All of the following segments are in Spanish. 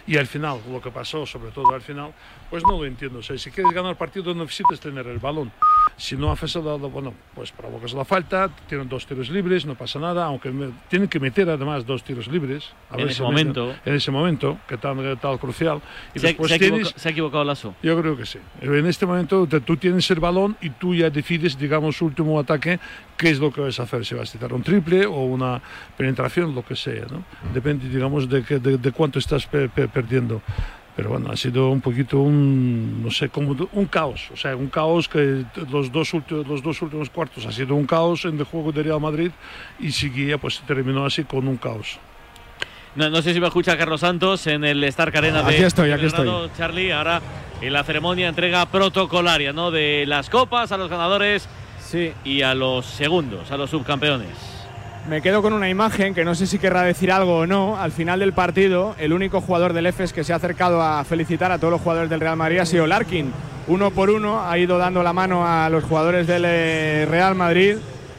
Y al final, lo que pasó, sobre todo al final, pues no lo entiendo. O sea, si quieres ganar el partido no necesitas tener el balón. Si no haces bueno, pues provocas la falta, tienen 2 tiros libres, no pasa nada, aunque tienen que meter además 2 tiros libres. En ese momento. En ese momento, que tal crucial. Y ¿Se ha equivocado Lasso? Yo creo que sí. En este momento tú tienes el balón y tú ya decides, digamos, último ataque, qué es lo que vas a hacer. Si vas a tirar un triple o una penetración, lo que sea, ¿no? Depende, digamos, de cuánto estás perdiendo. Pero bueno, ha sido un poquito no sé, como un caos. O sea, un caos que los dos últimos cuartos ha sido un caos en el juego de Real Madrid y seguía, pues terminó así con un caos. No sé si me escucha Carlos Santos en el Stark Arena de aquí estoy. Charlie, ahora en la ceremonia entrega protocolaria, ¿no? De las copas a los ganadores, sí, y a los segundos, a los subcampeones. Me quedo con una imagen que no sé si querrá decir algo o no. Al final del partido, el único jugador del EFES que se ha acercado a felicitar a todos los jugadores del Real Madrid ha sido Larkin. Uno por uno ha ido dando la mano a los jugadores del Real Madrid.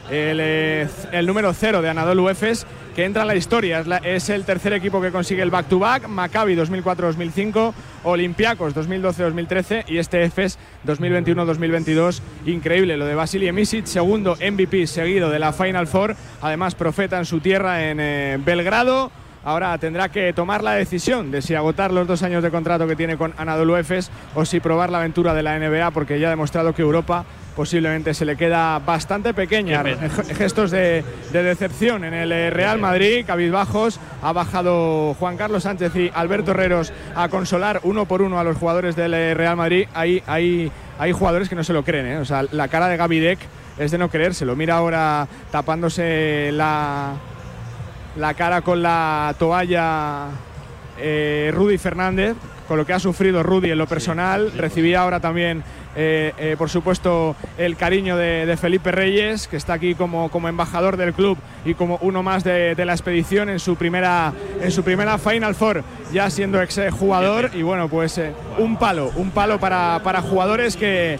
El número 0 de Anadolu Efes, que entra en la historia. Es el tercer equipo que consigue el back-to-back. Maccabi 2004-2005, Olympiacos 2012-2013 y este Efes 2021-2022. Increíble lo de Vasilije Micic, segundo MVP seguido de la Final Four. Además, profeta en su tierra, en Belgrado. Ahora tendrá que tomar la decisión de si agotar los 2 años de contrato que tiene con Anadolu Efes o si probar la aventura de la NBA, porque ya ha demostrado que Europa posiblemente se le queda bastante pequeña. Gestos de decepción en el Real Madrid, cabizbajos. Ha bajado Juan Carlos Sánchez y Alberto Herreros a consolar uno por uno a los jugadores del Real Madrid. Hay jugadores que no se lo creen, ¿eh? O sea, la cara de Gaby Deck es de no creérselo. Mira ahora tapándose la cara con la toalla Rudy Fernández, con lo que ha sufrido Rudy en lo personal. Recibía ahora también por supuesto el cariño de Felipe Reyes, que está aquí como embajador del club y como uno más de la expedición en su primera Final Four, ya siendo ex jugador. Y bueno, pues un palo para jugadores que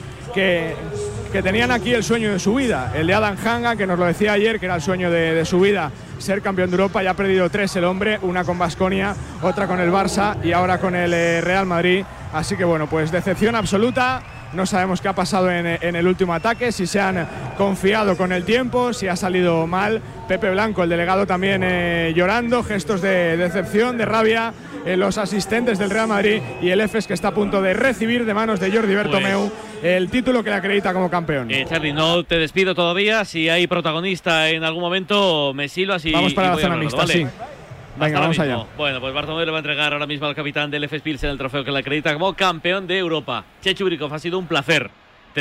tenían aquí el sueño de su vida, el de Adam Hanga, que nos lo decía ayer, que era el sueño de su vida, ser campeón de Europa. Ya ha perdido 3 el hombre, una con Baskonia, otra con el Barça y ahora con el Real Madrid. Así que bueno, pues decepción absoluta. No sabemos qué ha pasado en el último ataque, si se han confiado con el tiempo, si ha salido mal. Pepe Blanco, el delegado, también llorando, gestos de decepción, de rabia. Los asistentes del Real Madrid y el EFES, que está a punto de recibir de manos de Jordi Bertomeu el título que le acredita como campeón. Charlie, no te despido todavía. Si hay protagonista en algún momento, me silbas y vamos para y la zona mixta, ¿vale? Sí. Venga, vamos allá. Bueno, pues Bartomeu le va a entregar ahora mismo al capitán del EFES Pilsen el trofeo que le acredita como campeón de Europa. Chechu Brikov, ha sido un placer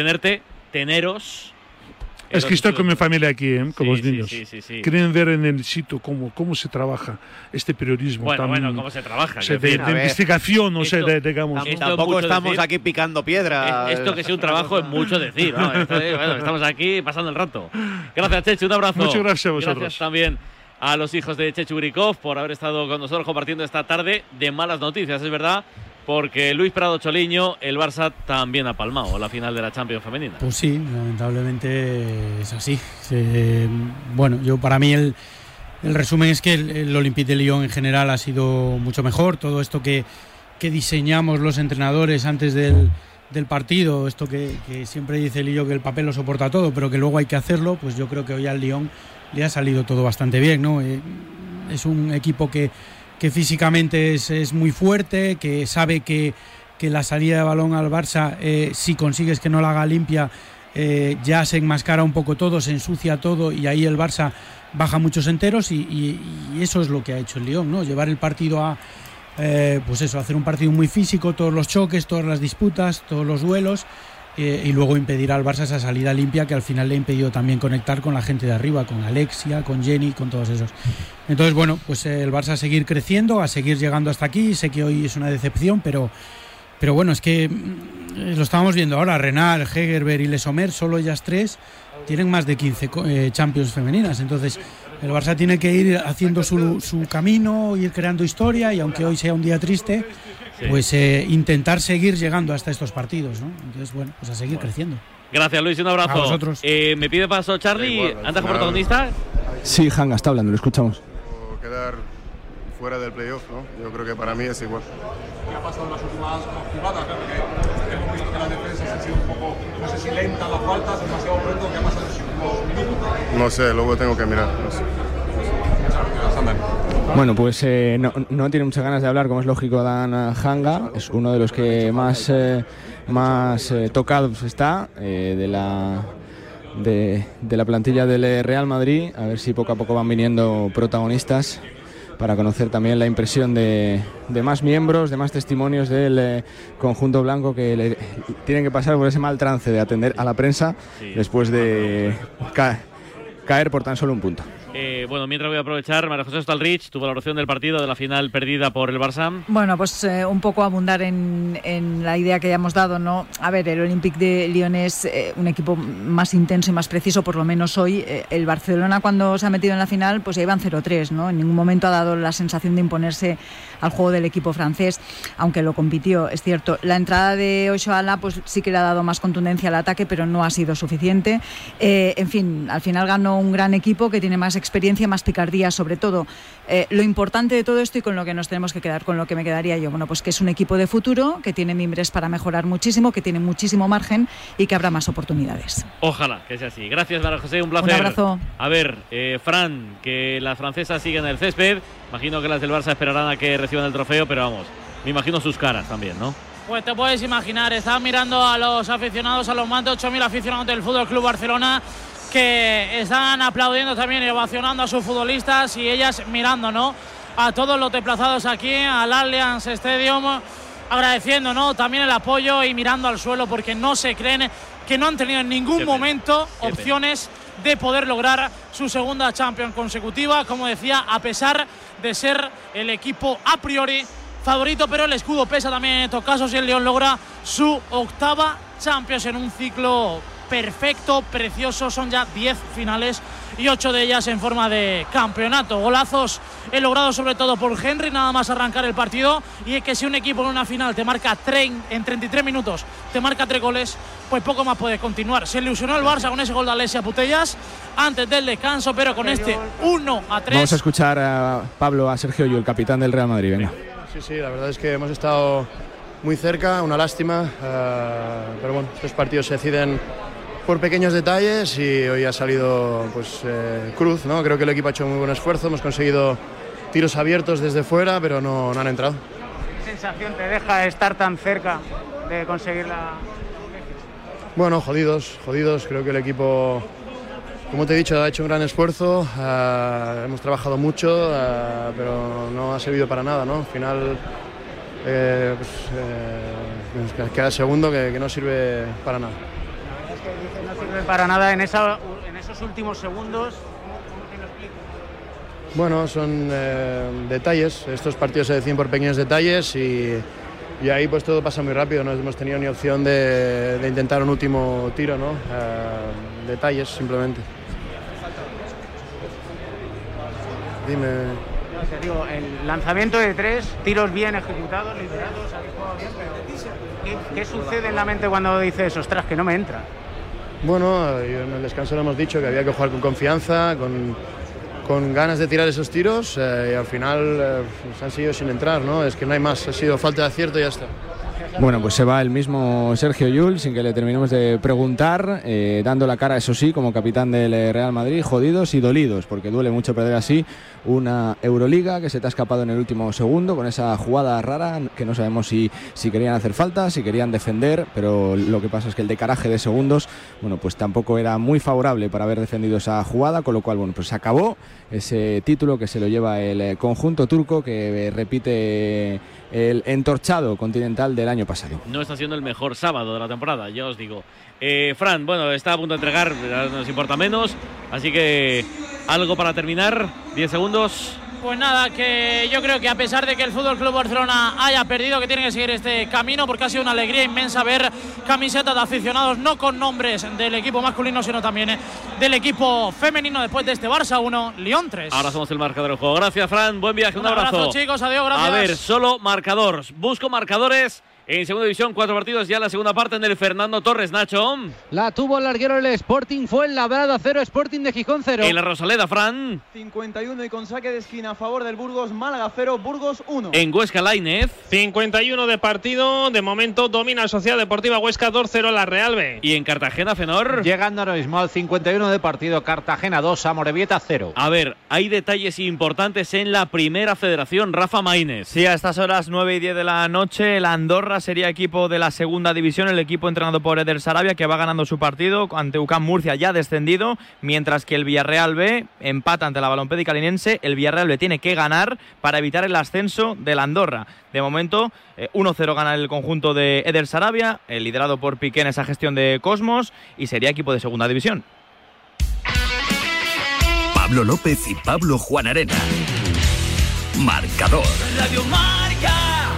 teneros. Es que estoy con mi familia aquí, con los niños. Sí. Quieren ver en el sitio cómo se trabaja este periodismo. Bueno, cómo se trabaja. De investigación, no sé, digamos. Tampoco estamos aquí picando piedra. Esto que sea un trabajo es mucho decir, ¿no? Estamos aquí pasando el rato. Gracias, Chechu, un abrazo. Muchas gracias a vosotros. Gracias también a los hijos de Chechu Brikov por haber estado con nosotros compartiendo esta tarde de malas noticias, es verdad, porque Luis Prado Choliño, el Barça también ha palmado la final de la Champions femenina. Pues sí, lamentablemente es así. Bueno, para mí el resumen es que el Olympique de Lyon en general ha sido mucho mejor. Todo esto que diseñamos los entrenadores antes del partido, esto que siempre dice Lillo, que el papel lo soporta todo, pero que luego hay que hacerlo, pues yo creo que hoy al Lyon le ha salido todo bastante bien, ¿no? Es un equipo que físicamente es muy fuerte, que sabe que la salida de balón al Barça, si consigues que no la haga limpia, ya se enmascara un poco todo, se ensucia todo y ahí el Barça baja muchos enteros y eso es lo que ha hecho el Lyon, ¿no? Llevar el partido a hacer un partido muy físico, todos los choques, todas las disputas, todos los duelos, y luego impedir al Barça esa salida limpia que al final le ha impedido también conectar con la gente de arriba, con Alexia, con Jenny, con todos esos. Entonces, bueno, pues el Barça a seguir creciendo, a seguir llegando hasta aquí. Sé que hoy es una decepción, pero bueno, es que lo estamos viendo ahora. Renal, Hegerberg y Le Sommer, solo ellas 3 tienen más de 15 Champions femeninas. Entonces el Barça tiene que ir haciendo su camino, ir creando historia, y aunque hoy sea un día triste, pues intentar seguir llegando hasta estos partidos, ¿no? Entonces, bueno, pues a seguir creciendo. Gracias, Luis, un abrazo. A vosotros. Me pide paso Charlie, antes como protagonista. Sí, Hanga está hablando, lo escuchamos. Quedar fuera del playoff, ¿no? Yo creo que para mí es igual. ¿Qué ha pasado en las últimas jugadas? Porque hemos visto que las defensas han sido un poco, no sé si lentas las faltas, demasiado pronto. ¿Qué ha pasado en los últimos minutos? No sé, luego tengo que mirar. No sé. Bueno, pues no tiene muchas ganas de hablar, como es lógico, Dan Hanga. Es uno de los que más tocados está de la plantilla del Real Madrid. A ver si poco a poco van viniendo protagonistas para conocer también la impresión de más miembros, de más testimonios del conjunto blanco que tienen que pasar por ese mal trance de atender a la prensa después de caer por tan solo un punto. Bueno, mientras voy a aprovechar, María José Stalrich, tu valoración del partido, de la final perdida por el Barça. Bueno, pues un poco abundar en la idea que ya hemos dado, ¿no? A ver, el Olympique de Lyon es un equipo más intenso y más preciso, por lo menos hoy. El Barcelona, cuando se ha metido en la final, pues ya iban 0-3, ¿no? En ningún momento ha dado la sensación de imponerse al juego del equipo francés, aunque lo compitió, es cierto. La entrada de Oshoala, pues sí que le ha dado más contundencia al ataque, pero no ha sido suficiente. En fin, al final ganó un gran equipo que tiene más experiencia, más picardía, sobre todo. Lo importante de todo esto y con lo que nos tenemos que quedar, con lo que me quedaría yo, bueno, pues que es un equipo de futuro, que tiene mimbres para mejorar muchísimo, que tiene muchísimo margen y que habrá más oportunidades. Ojalá que sea así. Gracias, María José, un placer. Un abrazo. A ver, Fran, que las francesas siguen el césped. Imagino que las del Barça esperarán a que reciban el trofeo, pero vamos, me imagino sus caras también, ¿no? Pues te puedes imaginar, están mirando a los aficionados, a los más de 8.000 aficionados del Fútbol Club Barcelona, que están aplaudiendo también y ovacionando a sus futbolistas, y ellas mirando, ¿no?, a todos los desplazados aquí al Allianz Stadium, agradeciendo, ¿no?, también el apoyo y mirando al suelo, porque no se creen que no han tenido en ningún momento opciones de poder lograr su segunda Champions consecutiva, como decía, a pesar de ser el equipo a priori favorito, pero el escudo pesa también en estos casos y el Lyon logra su octava Champions en un ciclo perfecto, precioso. Son ya 10 finales y 8 de ellas en forma de campeonato. Golazos he logrado sobre todo por Henry, nada más arrancar el partido, y es que si un equipo en una final te marca en 33 minutos, te marca 3 goles, pues poco más puede continuar. Se ilusionó el Barça con ese gol de Alessia Putellas antes del descanso, pero con este 1-3. Vamos a escuchar a Pablo, a Sergio Llull, el capitán del Real Madrid. Venga. Sí, la verdad es que hemos estado muy cerca, una lástima, pero bueno, estos partidos se deciden por pequeños detalles y hoy ha salido pues cruz, ¿no? Creo que el equipo ha hecho un muy buen esfuerzo, hemos conseguido tiros abiertos desde fuera, pero no han entrado. ¿Qué sensación te deja estar tan cerca de conseguir la...? Bueno, jodidos, creo que el equipo, como te he dicho, ha hecho un gran esfuerzo, hemos trabajado mucho, pero no ha servido para nada, ¿no? Al final queda segundo que no sirve para nada. Es que dice, no sirve para nada en esos últimos segundos. ¿Cómo te lo explico? Bueno, son detalles, estos partidos se deciden por pequeños detalles y ahí pues todo pasa muy rápido, no hemos tenido ni opción de intentar un último tiro, ¿no? Detalles simplemente. Dime. No, te digo, el lanzamiento de 3, tiros bien ejecutados, liderados, habéis jugado bien, pero ¿qué sucede en la mente cuando dices, ostras, que no me entra? Bueno, en el descanso le hemos dicho que había que jugar con confianza, con ganas de tirar esos tiros, y al final se han seguido sin entrar, ¿no? Es que no hay más, ha sido falta de acierto y ya está. Bueno, pues se va el mismo Sergio Llull sin que le terminemos de preguntar, dando la cara, eso sí, como capitán del Real Madrid, jodidos y dolidos, porque duele mucho perder así una Euroliga que se te ha escapado en el último segundo con esa jugada rara que no sabemos si querían hacer falta, si querían defender, pero lo que pasa es que el decaraje de segundos, bueno, pues tampoco era muy favorable para haber defendido esa jugada, con lo cual, bueno, pues se acabó ese título que se lo lleva el conjunto turco, que repite el entorchado Continental del año pasado. No está siendo el mejor sábado de la temporada, ya os digo. Fran, bueno, está a punto de entregar, nos importa menos, así que algo para terminar, 10 segundos. Pues nada, que yo creo que a pesar de que el Fútbol Club Barcelona haya perdido, que tiene que seguir este camino, porque ha sido una alegría inmensa ver camisetas de aficionados, no con nombres del equipo masculino, sino también del equipo femenino, después de este Barça 1, Lyon 3. Ahora somos el marcador del juego. Gracias, Fran, buen viaje, un abrazo. Un abrazo, chicos, adiós, gracias. A ver, solo marcadores, busco marcadores En segunda división, 4 partidos ya la segunda parte en el Fernando Torres, Nacho. La tuvo el larguero el Sporting, fue en Labrada 0, Sporting de Gijón 0. En la Rosaleda, Fran. 51 y con saque de esquina a favor del Burgos, Málaga 0, Burgos 1. En Huesca, Lainez. 51 de partido, de momento domina Sociedad Deportiva Huesca 2-0 la Real B. Y en Cartagena, Fenor. Llegando ahora mismo al 51 de partido, Cartagena 2, Amorebieta 0. A ver, hay detalles importantes en la primera federación, Rafa Maínez. Sí, a estas horas 9 y 10 de la noche, el Andorra sería equipo de la segunda división, el equipo entrenado por Eder Sarabia, que va ganando su partido ante UCAM Murcia, ya descendido, mientras que el Villarreal B empata ante la Balompédica Linense. El Villarreal B tiene que ganar para evitar el ascenso del Andorra. De momento, 1-0 gana el conjunto de Eder Sarabia, liderado por Piqué en esa gestión de Cosmos, y sería equipo de segunda división. Pablo López y Pablo Juan Arena. Marcador. Radio Marca.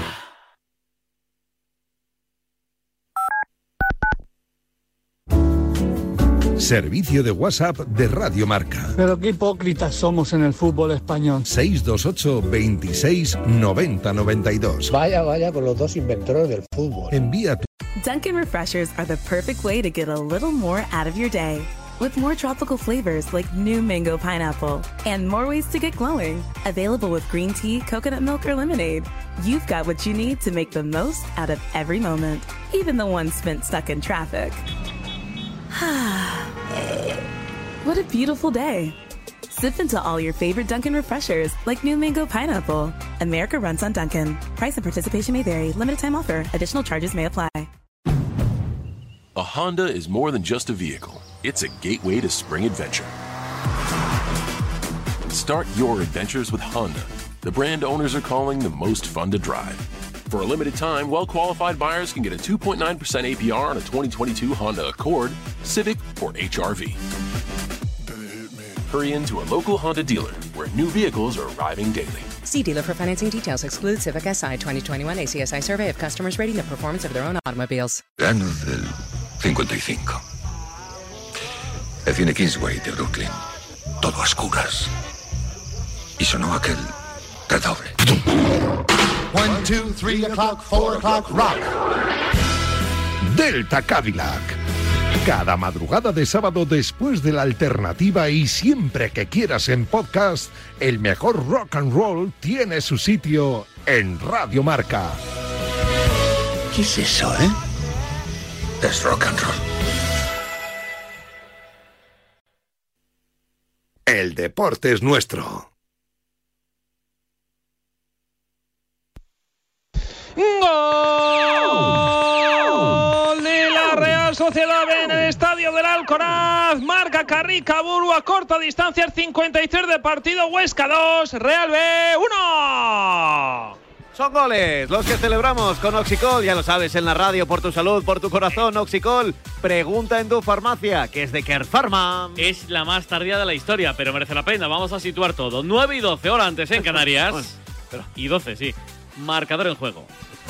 Servicio de WhatsApp de Radio Marca. Pero qué hipócritas somos en el fútbol español. 628 26 90 92. Vaya con los dos inventores del fútbol. Envía tu... Dunkin' Refreshers are the perfect way to get a little more out of your day. With more tropical flavors like new mango pineapple and more ways to get glowing. Available with green tea, coconut milk, or lemonade. You've got what you need to make the most out of every moment, even the ones spent stuck in traffic. What a beautiful day. Sip into all your favorite Dunkin' Refreshers like new mango pineapple. America runs on Dunkin'. Price and participation may vary. Limited time offer. Additional charges may apply. A Honda is more than just a vehicle. It's a gateway to spring adventure. Start your adventures with Honda, the brand owners are calling the most fun to drive. For a limited time, well-qualified buyers can get a 2.9% APR on a 2022 Honda Accord, Civic, or HR-V. Hurry into a local Honda dealer where new vehicles are arriving daily. See dealer for financing details. Exclude Civic SI 2021 ACSI survey of customers rating the performance of their own automobiles. Años del 55. El cine Kingsway de Brooklyn. Todo a oscuras. Y sonó aquel redoble. 1, 2, 3 o'clock, 4 o'clock, rock. Delta Cadillac. Cada madrugada de sábado después de la alternativa y siempre que quieras en podcast, el mejor rock and roll tiene su sitio en Radio Marca. ¿Qué es eso, Es rock and roll. El deporte es nuestro. ¡Gol de la Real Sociedad en el estadio del Alcoraz! Marca Carrica Buru a corta distancia, el 53 de partido. Huesca 2, Real B 1. Son goles los que celebramos con Oxicol, ya lo sabes, en la radio, por tu salud, por tu corazón. Oxicol, pregunta en tu farmacia, que es de Care Pharma. Es la más tardía de la historia, pero merece la pena. Vamos a situar todo. 9 y 12, hora antes en Canarias. Y 12, sí. Marcador en juego.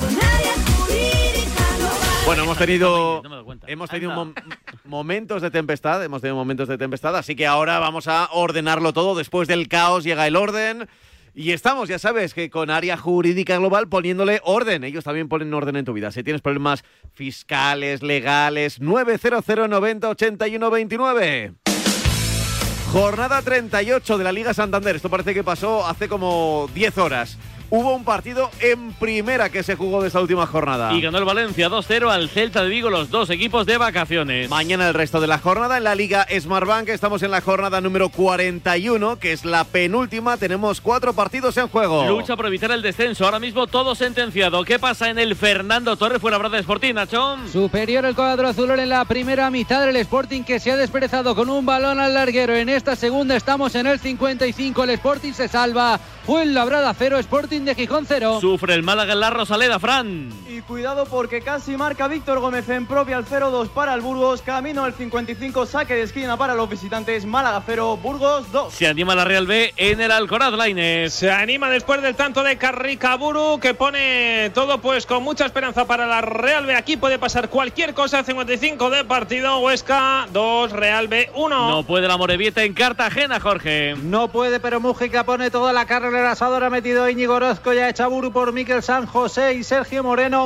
Bueno, hemos tenido momentos de tempestad, así que ahora vamos a ordenarlo todo. Después del caos llega el orden. Y estamos, ya sabes, que con Área Jurídica Global poniéndole orden. Ellos también ponen orden en tu vida. Si tienes problemas fiscales, legales, 900 90 81 29. Jornada 38 de la Liga Santander. Esto parece que pasó hace como 10 horas. Hubo un partido en primera que se jugó de esta última jornada. Y ganó el Valencia 2-0 al Celta de Vigo, los dos equipos de vacaciones. Mañana el resto de la jornada en la Liga Smartbank. Estamos en la jornada número 41, que es la penúltima. Tenemos 4 partidos en juego. Lucha por evitar el descenso. Ahora mismo todo sentenciado. ¿Qué pasa en el Fernando Torres Fuenlabrada Sporting, Nacho? Superior el cuadro azulón en la primera mitad del Sporting, que se ha desperezado con un balón al larguero. En esta segunda estamos en el 55. El Sporting se salva. Fuenlabrada 0, Sporting de Gijón 0. Sufre el Málaga en la Rosaleda, Fran. Y cuidado porque casi marca Víctor Gómez en propia al 0-2 para el Burgos. Camino al 55, saque de esquina para los visitantes. Málaga 0, Burgos 2. Se anima la Real B en el Alcoraz, Lainez. Se anima después del tanto de Carricaburu, que pone todo pues con mucha esperanza para la Real B. Aquí puede pasar cualquier cosa. 55 de partido. Huesca 2, Real B 1. No puede la Morevieta en Cartagena, Jorge. No puede, pero Mújica pone toda la carne en el asador. Ha metido Íñigo Orozco, ya echa Buru por Miquel San José y Sergio Moreno.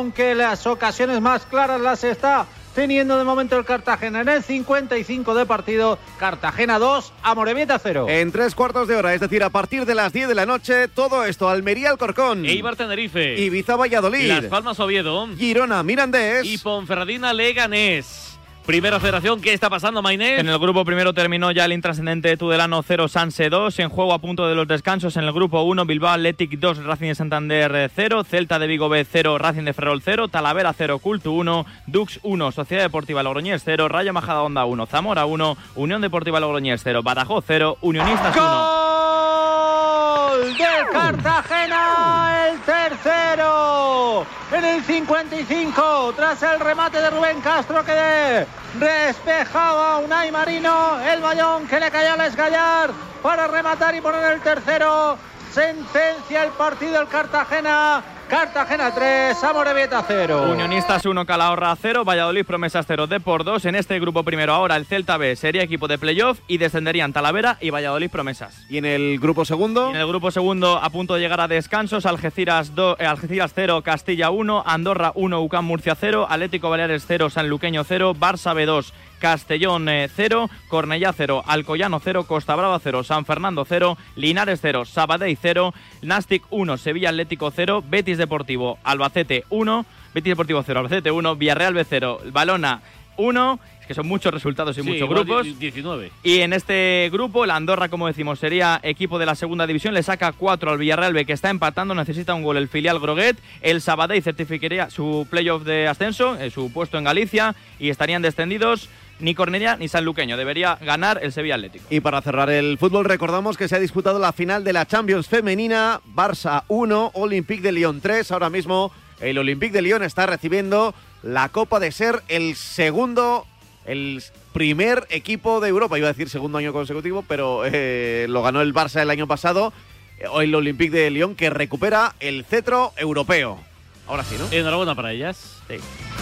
aunque las ocasiones más claras las está teniendo de momento el Cartagena. En el 55 de partido, Cartagena 2, Amorebieta 0. En 3/4 de hora, es decir, a partir de las 10 de la noche, todo esto: Almería, Alcorcón, Eibar, Tenerife, Ibiza, Valladolid, Las Palmas, Oviedo, Girona, Mirandés y Ponferradina, Leganés. Primera federación, ¿qué está pasando, Mainés? En el grupo primero terminó ya el intrascendente Tudelano 0, Sanse 2. En juego a punto de los descansos en el grupo 1, Bilbao Athletic 2, Racing de Santander 0, Celta de Vigo B 0, Racing de Ferrol 0, Talavera 0, Cultu 1, Dux 1, Sociedad Deportiva Logroñés 0, Rayo Majadahonda 1, Zamora 1, Unión Deportiva Logroñés 0, Badajoz 0, Unionistas 1. ¡Gol del Cartagena! El tercero en el 55 tras el remate de Rubén Castro que despejaba a Unai Marino. El balón que le caía a Les Gallar para rematar y poner el tercero. Sentencia el partido el Cartagena. Cartagena 3, Amorebieta 0. Unionistas 1, Calahorra 0, Valladolid Promesas 0, Depor 2. En este grupo primero ahora el Celta B sería equipo de playoff y descenderían Talavera y Valladolid Promesas. ¿Y en el grupo segundo? En el grupo segundo, a punto de llegar a descansos, Algeciras 0, Castilla 1, Andorra 1, UCAM Murcia 0, Atlético Baleares 0, Sanluqueño 0, Barça B 2, Castellón 0, Cornellá 0, Alcoyano 0, Costa Brava 0, San Fernando 0, Linares 0, Sabadell 0, Nastic 1, Sevilla Atlético 0, Betis Deportivo Albacete 1, Betis Deportivo 0, Albacete 1, Villarreal B 0, Balona 1. Es que son muchos resultados y muchos grupos. 19. Y en este grupo, el Andorra, como decimos, sería equipo de la segunda división. Le saca 4 al Villarreal B, que está empatando. Necesita un gol el filial Groguet. El Sabadell certificaría su playoff de ascenso, su puesto en Galicia. Y estarían descendidos ni Cornellá ni Sanluqueño. Debería ganar el Sevilla Atlético. Y para cerrar el fútbol, recordamos que se ha disputado la final de la Champions femenina. Barça 1, Olympique de Lyon 3. Ahora mismo el Olympique de Lyon está recibiendo la copa de ser el primer equipo de Europa. Iba a decir segundo año consecutivo, pero lo ganó el Barça el año pasado. El Olympique de Lyon, que recupera el cetro europeo. Ahora sí, ¿no? Enhorabuena para ellas. Sí.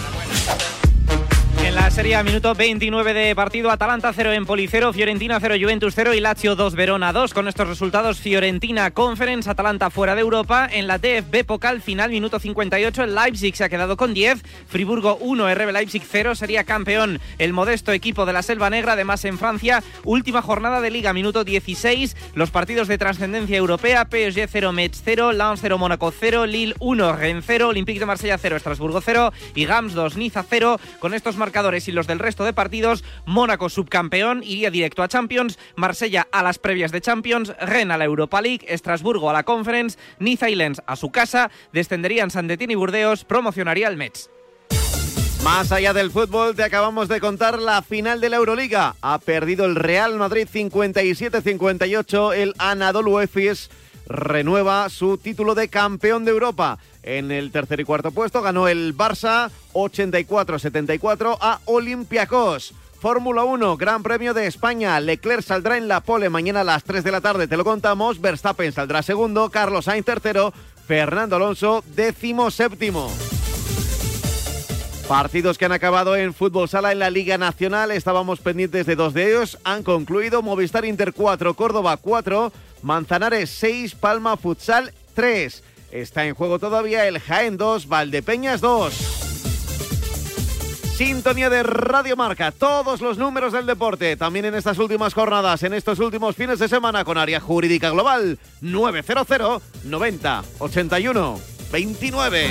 En la Serie A, minuto 29 de partido, Atalanta 0, Empoli 0, Fiorentina 0, Juventus 0 y Lazio 2, Verona 2. Con estos resultados, Fiorentina Conference, Atalanta fuera de Europa. En la DFB Pokal final, minuto 58, el Leipzig se ha quedado con 10, Friburgo 1, RB Leipzig 0, sería campeón el modesto equipo de la Selva Negra. Además, en Francia, última jornada de Liga, minuto 16, los partidos de trascendencia europea, PSG 0, Metz 0, Lens 0, Mónaco 0, Lille 1, Rennes 0, Olympique de Marsella 0, Estrasburgo 0 y Gams 2, Niza 0. Con estos marcadores y los del resto de partidos, Mónaco subcampeón, iría directo a Champions, Marsella a las previas de Champions, Rennes a la Europa League, Estrasburgo a la Conference, Niza y Lens a su casa, descenderían Saint-Étienne y Burdeos, promocionaría el Metz. Más allá del fútbol, te acabamos de contar la final de la Euroliga. Ha perdido el Real Madrid 57-58, el Anadolu Efes renueva su título de campeón de Europa. En el tercer y cuarto puesto ganó el Barça 84-74 a Olympiacos. Fórmula 1, Gran Premio de España. Leclerc saldrá en la pole mañana a las 3 de la tarde, te lo contamos. Verstappen saldrá segundo, Carlos Sainz tercero, Fernando Alonso 17º. Partidos que han acabado en fútbol sala en la Liga Nacional. Estábamos pendientes de dos de ellos. Han concluido: Movistar Inter 4, Córdoba 4, Manzanares 6, Palma Futsal 3. Está en juego todavía el Jaén 2, Valdepeñas 2. Sintonía de Radio Marca, todos los números del deporte, también en estas últimas jornadas, en estos últimos fines de semana, con Área Jurídica Global, 900 90 81 29.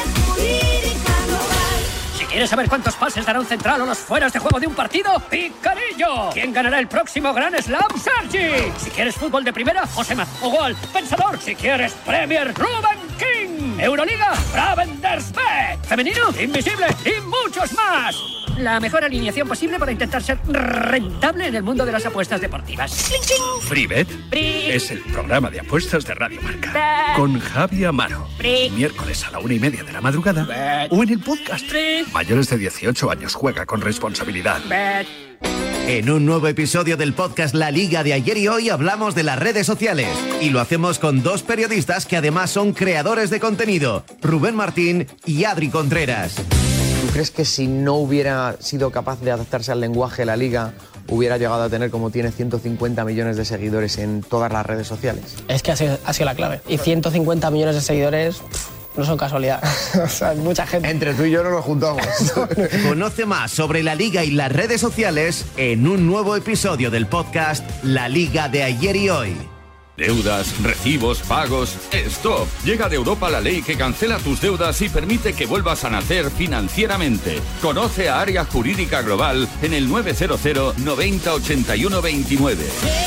¿Quieres saber cuántos pases dará un central o los fueras de juego de un partido? ¡Picarillo! ¿Quién ganará el próximo Grand Slam? ¡Sergi! Si quieres fútbol de primera, Josema. Gol, Pensador. Si quieres Premier, Ruben King. Euroliga, Ravensburg. Femenino, Invisible y muchos más. La mejor alineación posible para intentar ser rentable en el mundo de las apuestas deportivas. ¡Cling, cling! FreeBet es el programa de apuestas de Radio Marca. Con Javi Amaro. Miércoles a la 1:30 de la madrugada. O en el podcast. Mayores de 18 años, juega con responsabilidad. En un nuevo episodio del podcast La Liga de ayer y hoy hablamos de las redes sociales. Y lo hacemos con dos periodistas que además son creadores de contenido, Rubén Martín y Adri Contreras. ¿Tú crees que si no hubiera sido capaz de adaptarse al lenguaje de la Liga, hubiera llegado a tener, como tiene, 150 millones de seguidores en todas las redes sociales? Es que ha sido la clave. Y 150 millones de seguidores no son casualidad. O sea, hay mucha gente. Entre tú y yo no nos juntamos. Conoce más sobre la Liga y las redes sociales en un nuevo episodio del podcast La Liga de ayer y hoy. Deudas, recibos, pagos. ¡Stop! Llega de Europa la ley que cancela tus deudas y permite que vuelvas a nacer financieramente. Conoce a Área Jurídica Global en el 900 90 81 29.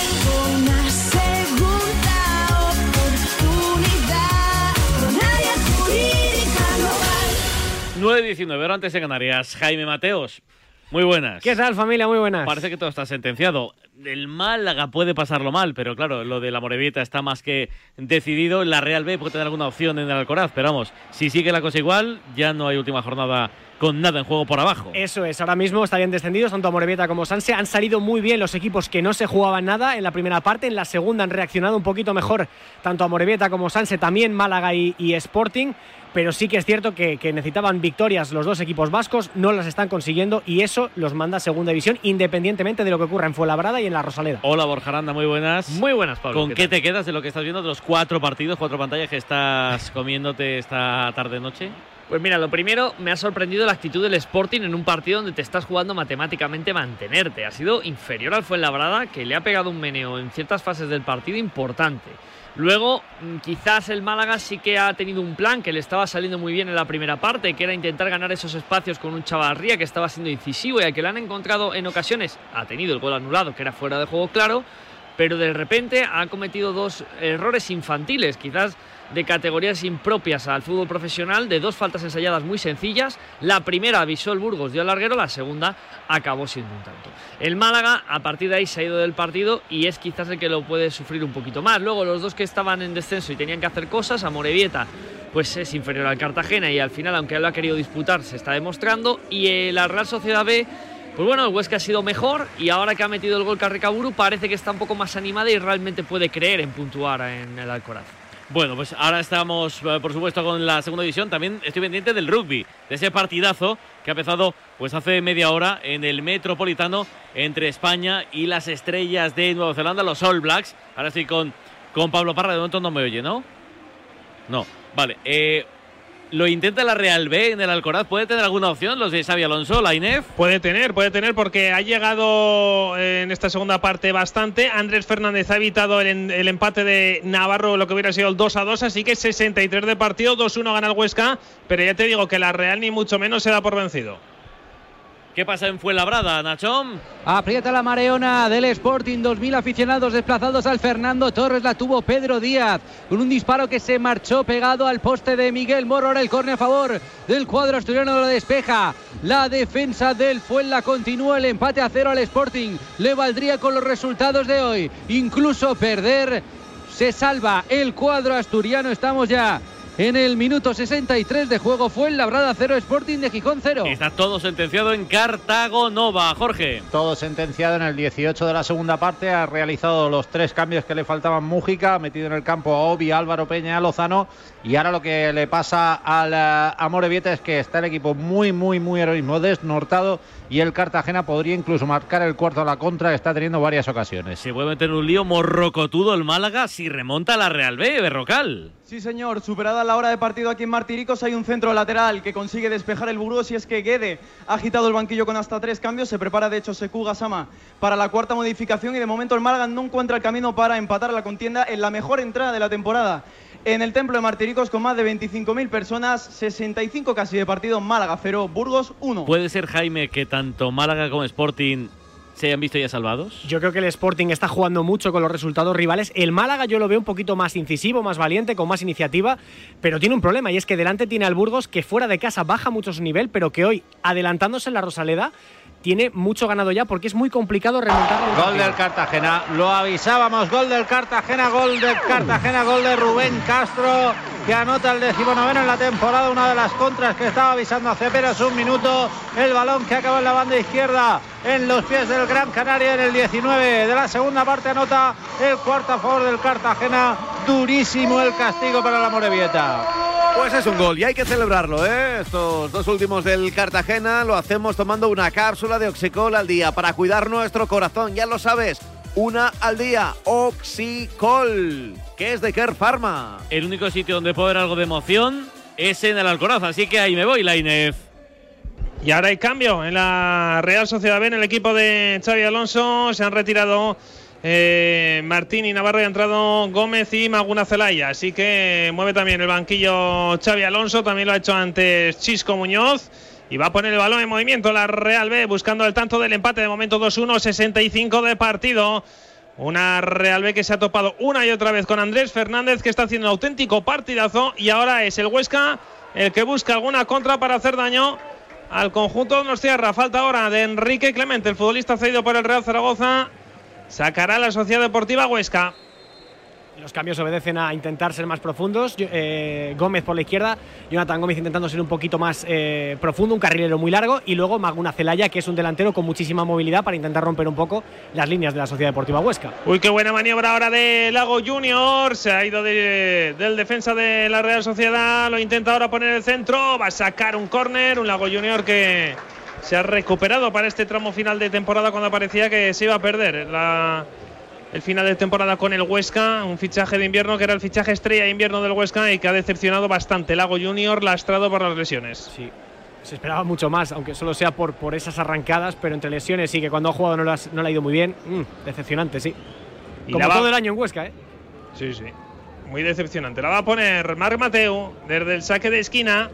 9:19, ahora antes de Canarias. Jaime Mateos, muy buenas. ¿Qué tal, familia? Muy buenas. Parece que todo está sentenciado. El Málaga puede pasarlo mal, pero claro, lo de la Amorebieta está más que decidido. La Real B puede tener alguna opción en el Alcoraz, pero vamos, si sigue la cosa igual, ya no hay última jornada con nada en juego por abajo. Eso es, ahora mismo estarían descendidos tanto Amorebieta como Sanse. Han salido muy bien los equipos que no se jugaban nada en la primera parte. En la segunda han reaccionado un poquito mejor tanto Amorebieta como Sanse, también Málaga y Sporting. Pero sí que es cierto que necesitaban victorias los dos equipos vascos, no las están consiguiendo y eso los manda a segunda división, independientemente de lo que ocurra en Fuenlabrada y en la Rosaleda. Hola Borja Aranda, muy buenas. Muy buenas, Pablo. ¿Con qué te quedas de lo que estás viendo de los 4 partidos, 4 pantallas que estás comiéndote esta tarde-noche? Pues mira, lo primero, me ha sorprendido la actitud del Sporting en un partido donde te estás jugando matemáticamente mantenerte. Ha sido inferior al Fuenlabrada, que le ha pegado un meneo en ciertas fases del partido importante. Luego, quizás el Málaga sí que ha tenido un plan que le estaba saliendo muy bien en la primera parte, que era intentar ganar esos espacios con un Chavarría que estaba siendo incisivo y al que le han encontrado en ocasiones. Ha tenido el gol anulado, que era fuera de juego claro, pero de repente ha cometido 2 errores infantiles, quizás de categorías impropias al fútbol profesional, de 2 faltas ensayadas muy sencillas. La primera avisó el Burgos, dio al larguero, la segunda acabó siendo un tanto. El Málaga a partir de ahí se ha ido del partido y es quizás el que lo puede sufrir un poquito más. Luego los dos que estaban en descenso y tenían que hacer cosas, Amorebieta pues es inferior al Cartagena y al final, aunque él lo ha querido disputar, se está demostrando. Y la Real Sociedad B, pues bueno, el Huesca ha sido mejor y ahora que ha metido el gol Carricaburu parece que está un poco más animada y realmente puede creer en puntuar en el Alcoraz. Bueno, pues ahora estamos, por supuesto, con la segunda división. También estoy pendiente del rugby, de ese partidazo que ha empezado pues hace media hora en el Metropolitano entre España y las estrellas de Nueva Zelanda, los All Blacks. Ahora estoy con Pablo Parra, de momento no me oye, ¿no? No, vale. Lo intenta la Real B en el Alcoraz. ¿Puede tener alguna opción los de Xavi Alonso, la INEF? Puede tener, porque ha llegado en esta segunda parte bastante. Andrés Fernández ha evitado el empate de Navarro, lo que hubiera sido el 2-2, así que 63 de partido, 2-1 gana el Huesca, pero ya te digo que la Real ni mucho menos se da por vencido. ¿Qué pasa en Fuenlabrada, Nachón? Aprieta la mareona del Sporting, 2.000 aficionados desplazados al Fernando Torres, la tuvo Pedro Díaz, con un disparo que se marchó pegado al poste de Miguel Moro. Ahora el córner a favor del cuadro asturiano, lo despeja la defensa del Fuenla, continúa el empate a 0 al Sporting, le valdría con los resultados de hoy, incluso perder, se salva el cuadro asturiano. Estamos ya en el minuto 63 de juego. Fuenlabrada 0, Sporting de Gijón 0. Está todo sentenciado en Cartagonova, Jorge. Todo sentenciado en el 18 de la segunda parte. Ha realizado los 3 cambios que le faltaban Mújica. Ha metido en el campo a Obi, Álvaro Peña, a Lozano. Y ahora lo que le pasa al Amorebieta es que está el equipo muy ahora mismo desnortado. Y el Cartagena podría incluso marcar el cuarto a la contra. Está teniendo varias ocasiones. Se puede meter un lío morrocotudo el Málaga si remonta a la Real B, Berrocal. Sí, señor. Superada la hora de partido aquí en Martiricos, hay un centro lateral que consigue despejar el Burgos y es que Guede ha agitado el banquillo con hasta 3 cambios. Se prepara, de hecho, Sekou Gassama para la 4ª modificación y de momento el Málaga no encuentra el camino para empatar la contienda en la mejor entrada de la temporada en el Templo de Martiricos, con más de 25.000 personas, 65 casi de partido. Málaga 0, Burgos 1. ¿Puede ser, Jaime, que tanto Málaga como Sporting se hayan visto ya salvados? Yo creo que el Sporting está jugando mucho con los resultados rivales. El Málaga yo lo veo un poquito más incisivo, más valiente, con más iniciativa, pero tiene un problema y es que delante tiene al Burgos, que fuera de casa baja mucho su nivel, pero que hoy, adelantándose en la Rosaleda, tiene mucho ganado ya porque es muy complicado remontar. Gol del Cartagena, lo avisábamos, gol del Cartagena, gol de Rubén Castro, que anota el 19º en la temporada, una de las contras que estaba avisando hace apenas un minuto. El balón que acaba en la banda izquierda, en los pies del Gran Canaria, en el 19 de la segunda parte anota el cuarto a favor del Cartagena. Durísimo el castigo para la Amorebieta. Pues es un gol y hay que celebrarlo, ¿eh? Estos 2 últimos del Cartagena lo hacemos tomando una cápsula de Oxicol al día para cuidar nuestro corazón, ya lo sabes, una al día. Oxicol, que es de Care Pharma. El único sitio donde puede haber algo de emoción es en el Alcoraz, así que ahí me voy, Lainez. Y ahora hay cambio en la Real Sociedad B, en el equipo de Xabi Alonso. Se han retirado Martín y Navarro y ha entrado Gómez y Maguna Zelaya. Así que mueve también el banquillo Xabi Alonso. También lo ha hecho antes Chisco Muñoz. Y va a poner el balón en movimiento la Real B, buscando el tanto del empate. De momento 2-1, 65 de partido. Una Real B que se ha topado una y otra vez con Andrés Fernández, que está haciendo un auténtico partidazo. Y ahora es el Huesca el que busca alguna contra para hacer daño al conjunto de Donostiarra. Falta ahora de Enrique Clemente, el futbolista cedido por el Real Zaragoza. Sacará la Sociedad Deportiva Huesca. Los cambios obedecen a intentar ser más profundos. Gómez por la izquierda, Jonathan Gómez intentando ser un poquito más profundo, un carrilero muy largo, y luego Maguna Zelaya, que es un delantero con muchísima movilidad para intentar romper un poco las líneas de la Sociedad Deportiva Huesca. Uy, qué buena maniobra ahora de Lago Junior. Se ha ido del defensa de la Real Sociedad, lo intenta ahora poner en el centro, va a sacar un córner, un Lago Junior que se ha recuperado para este tramo final de temporada cuando parecía que se iba a perder el final de temporada con el Huesca, un fichaje de invierno que era el fichaje estrella de invierno del Huesca y que ha decepcionado bastante. Lago Junior lastrado por las lesiones. Sí, se esperaba mucho más, aunque solo sea por esas arrancadas, pero entre lesiones sí que cuando ha jugado no le ha ido muy bien. Decepcionante, sí. Y como todo el año en Huesca, ¿eh? Sí, sí. Muy decepcionante. La va a poner Marc Mateu desde el saque de esquina.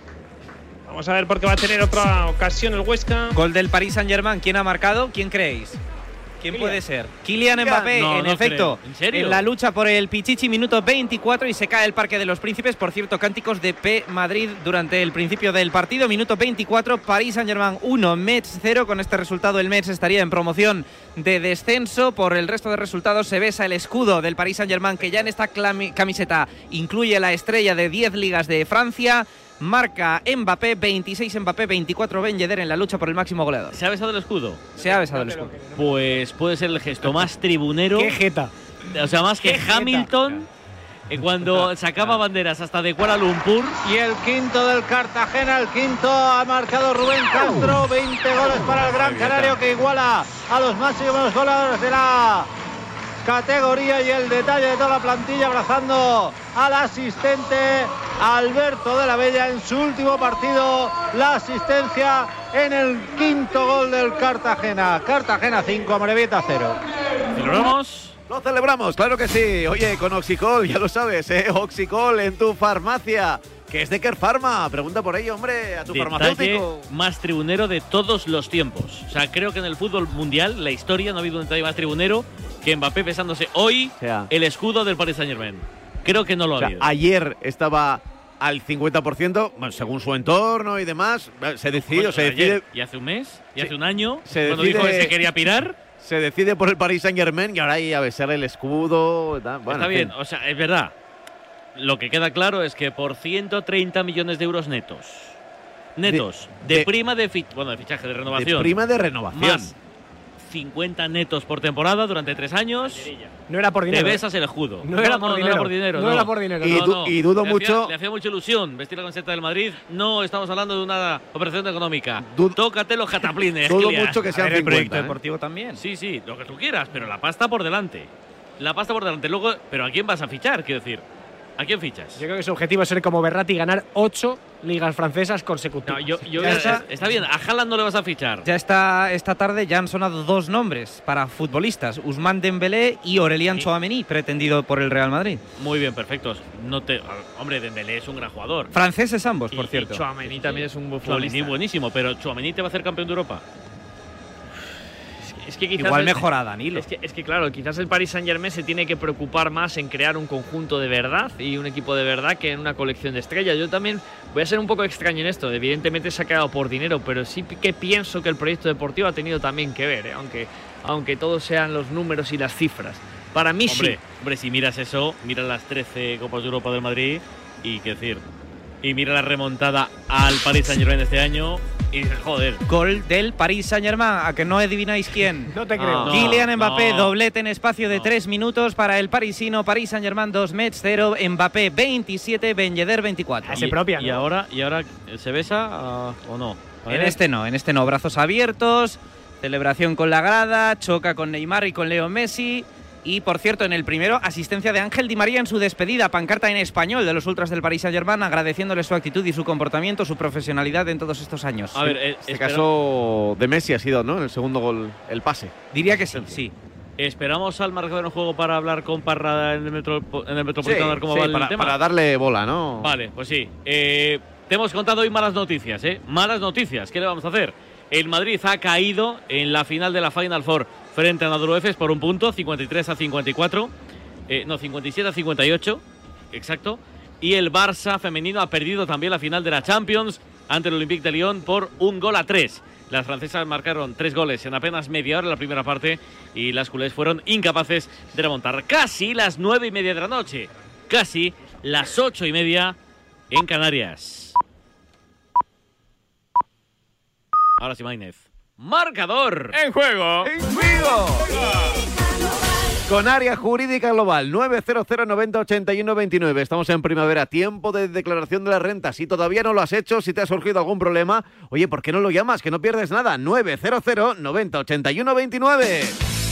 Vamos a ver por qué va a tener otra ocasión el Huesca. Gol del Paris Saint-Germain. ¿Quién ha marcado? ¿Quién creéis? ¿Quién puede ser? Kylian Mbappé, en efecto. Creo. ¿En serio? En la lucha por el Pichichi, minuto 24 y se cae el Parque de los Príncipes. Por cierto, cánticos de P. Madrid durante el principio del partido. Minuto 24, Paris Saint-Germain 1, Metz 0. Con este resultado el Metz estaría en promoción de descenso. Por el resto de resultados se besa el escudo del Paris Saint-Germain, que ya en esta camiseta incluye la estrella de 10 ligas de Francia. Marca Mbappé, 26 Mbappé, 24 Ben Yedder en la lucha por el máximo goleador. ¿Se ha besado el escudo? Se ha besado el escudo. Pues puede ser el gesto más tribunero. ¡Qué jeta! O sea, más que Hamilton cuando sacaba banderas hasta de Kuala Lumpur. Y el quinto del Cartagena, el quinto ha marcado Rubén Castro, 20 goles para el Gran Canario, que iguala a los máximos goleadores de la categoría. Y el detalle de toda la plantilla abrazando al asistente Alberto de la Bella en su último partido, la asistencia en el quinto gol del Cartagena. Cartagena 5, Amorebieta 0. ¿Celebramos? Lo celebramos, claro que sí. Oye, con Oxicol, ya lo sabes, Oxicol en tu farmacia, que es de Kerpharma. Pregunta por ello, hombre, a tu farmacéutico. Más tribunero de todos los tiempos. O sea, creo que en el fútbol mundial, la historia, no ha habido un detalle más tribunero que Mbappé besándose hoy el escudo del Paris Saint-Germain. Creo que no lo ha habido. Ayer estaba al 50%, bueno, según su entorno y demás. Se decide. ¿Y hace un mes? ¿Y hace un año? Cuando dijo que se quería pirar. Se decide por el Paris Saint-Germain y ahora hay a besar el escudo. Bueno, está bien, o sea, es verdad. Lo que queda claro es que por 130 millones de euros netos. De prima de fichaje, de renovación. De prima de renovación. Más 50 netos por temporada durante 3 años. No era por dinero. Te besas el escudo. No era por dinero. No era por dinero. Y dudo mucho. Le hacía mucha ilusión vestir la camiseta del Madrid. No estamos hablando de una operación económica. Tócate los cataplines. Dudo mucho que sea el proyecto deportivo también. Sí, lo que tú quieras, pero la pasta por delante. Luego, pero ¿a quién vas a fichar? Quiero decir, ¿a quién fichas? Yo creo que su objetivo es ser como Berratti y ganar 8 ligas francesas consecutivas. Está bien, a Haaland no le vas a fichar. Ya esta tarde ya han sonado 2 nombres para futbolistas, Ousmane Dembélé y Aurélien Tchouaméni, pretendido por el Real Madrid. Muy bien, perfectos. Hombre, Dembélé es un gran jugador. Franceses ambos, por cierto. Y Tchouaméni también es un buen futbolista. Tchouaméni buenísimo, pero Tchouaméni te va a hacer campeón de Europa. Es que quizás igual mejora Danilo. Es que claro, quizás el Paris Saint-Germain se tiene que preocupar más en crear un conjunto de verdad y un equipo de verdad que en una colección de estrellas. Yo también voy a ser un poco extraño en esto. Evidentemente se ha quedado por dinero, pero sí que pienso que el proyecto deportivo ha tenido también que ver, aunque todos sean los números y las cifras. Para mí sí. Hombre, si miras eso, mira las 13 Copas de Europa del Madrid y mira la remontada al Paris Saint-Germain de este año. Y dices, joder. Gol del Paris Saint-Germain, a que no adivináis quién. No te creo. Kylian Mbappé, doblete en espacio de 3 minutos para el parisino. Paris Saint-Germain 2, Metz 0, Mbappé 27, Ben Yedder 24. ¿Y ahora se besa o no? En este no, brazos abiertos, celebración con la grada, choca con Neymar y con Leo Messi. Y, por cierto, en el primero, asistencia de Ángel Di María en su despedida, pancarta en español de los ultras del Paris Saint-Germain, agradeciéndole su actitud y su comportamiento, su profesionalidad en todos estos años. A ver, este caso de Messi ha sido, ¿no? En el segundo gol, el pase. Diría que sí. Esperamos al marcador en juego para hablar con Parra en el Metropolitano, a ver cómo va el tema. Para darle bola, ¿no? Vale, pues sí. Te hemos contado hoy malas noticias, ¿eh? Malas noticias. ¿Qué le vamos a hacer? El Madrid ha caído en la final de la Final Four frente a Anadolu Efes por un punto, 53-54. 57-58, exacto. Y el Barça femenino ha perdido también la final de la Champions ante el Olympique de Lyon por 1-3. Las francesas marcaron 3 goles en apenas media hora en la primera parte y las culés fueron incapaces de remontar. Casi las 9:30 de la noche, casi las 8:30 en Canarias. Ahora sí, Maínez. ¡Marcador! ¡En juego! ¡En juego! Con Área Jurídica Global, 900 90 81 29. Estamos en primavera, tiempo de declaración de la renta. Si todavía no lo has hecho, si te ha surgido algún problema, oye, ¿por qué no lo llamas? Que no pierdes nada. 900 90 81 29.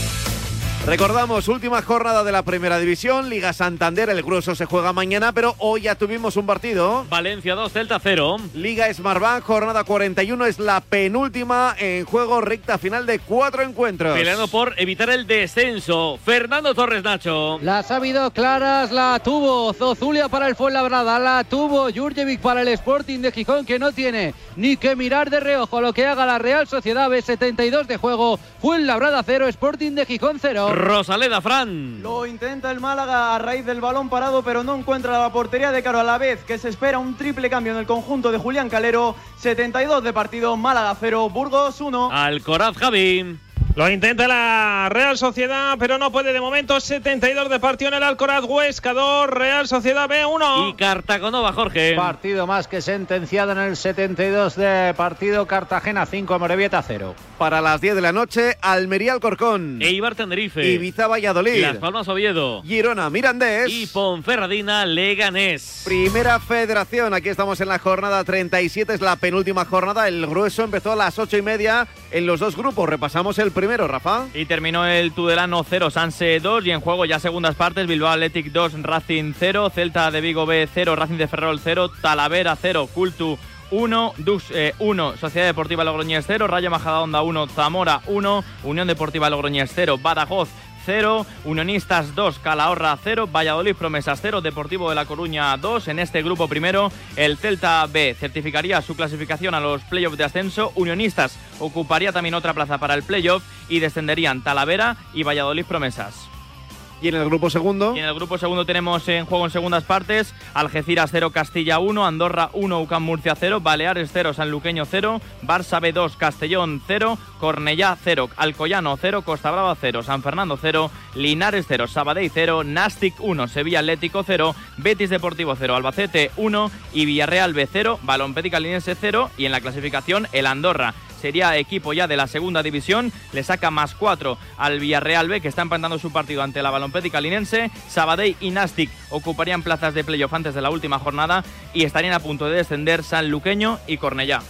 Recordamos, última jornada de la Primera División, Liga Santander, el grueso se juega mañana, pero hoy ya tuvimos un partido. Valencia 2, Celta 0. Liga Smartbank, jornada 41, es la penúltima en juego, recta final de 4 encuentros. Peleando por evitar el descenso. Fernando Torres, Nacho. Las ha habido claras, la tuvo Zozulia para el Fuenlabrada, la tuvo Jurjevic para el Sporting de Gijón, que no tiene ni que mirar de reojo lo que haga la Real Sociedad B. 72 de juego, Fuenlabrada 0, Sporting de Gijón 0. Rosaleda, Fran. Lo intenta el Málaga a raíz del balón parado, pero no encuentra la portería de Caro, a la vez que se espera un triple cambio en el conjunto de Julián Calero. 72 de partido, Málaga 0, Burgos 1. Alcoraz, Javi. Lo intenta la Real Sociedad, pero no puede de momento. 72 de partido en el Alcoraz. Huesca 2, Real Sociedad B 1. Y Cartagonova, Jorge. Partido más que sentenciado en el 72 de partido. Cartagena 5, Amorebieta 0. Para las 10 de la noche, Almería Alcorcón. Eibar Tenerife. Ibiza Valladolid. Las Palmas Oviedo. Girona Mirandés. Y Ponferradina Leganés. Primera Federación, aquí estamos en la jornada 37, es la penúltima jornada. El grueso empezó a las 8:30 en los dos grupos. Repasamos el primero, Rafa. Y terminó el Tudelano 0, Sanse 2 y en juego ya segundas partes, Bilbao Athletic 2, Racing 0, Celta de Vigo B 0, Racing de Ferrol 0, Talavera 0, Cultu 1, Dux 1, Sociedad Deportiva Logroñés 0, Rayo Majadahonda 1, Zamora 1, Unión Deportiva Logroñés 0, Badajoz 0, Unionistas 2, Calahorra 0, Valladolid Promesas 0, Deportivo de La Coruña 2. En este grupo primero, el Celta B certificaría su clasificación a los playoffs de ascenso. Unionistas ocuparía también otra plaza para el playoff y descenderían Talavera y Valladolid Promesas. ¿Y en el grupo segundo? Y en el grupo segundo tenemos en juego en segundas partes Algeciras 0, Castilla 1, Andorra 1, UCAM Murcia 0, Baleares 0, Sanluqueño 0, Barça B 2, Castellón 0, Cornellá 0, Alcoyano 0, Costa Brava 0, San Fernando 0, Linares 0, Sabadell 0, Nastic 1, Sevilla Atlético 0, Betis Deportivo 0, Albacete 1 y Villarreal B 0, Balompédica Linense 0 y en la clasificación el Andorra. Sería equipo ya de la segunda división, le saca +4 al Villarreal B, que está empatando su partido ante la Balompédica Linense. Sabadell y Nastic ocuparían plazas de playoff antes de la última jornada y estarían a punto de descender Sanluqueño y Cornellá.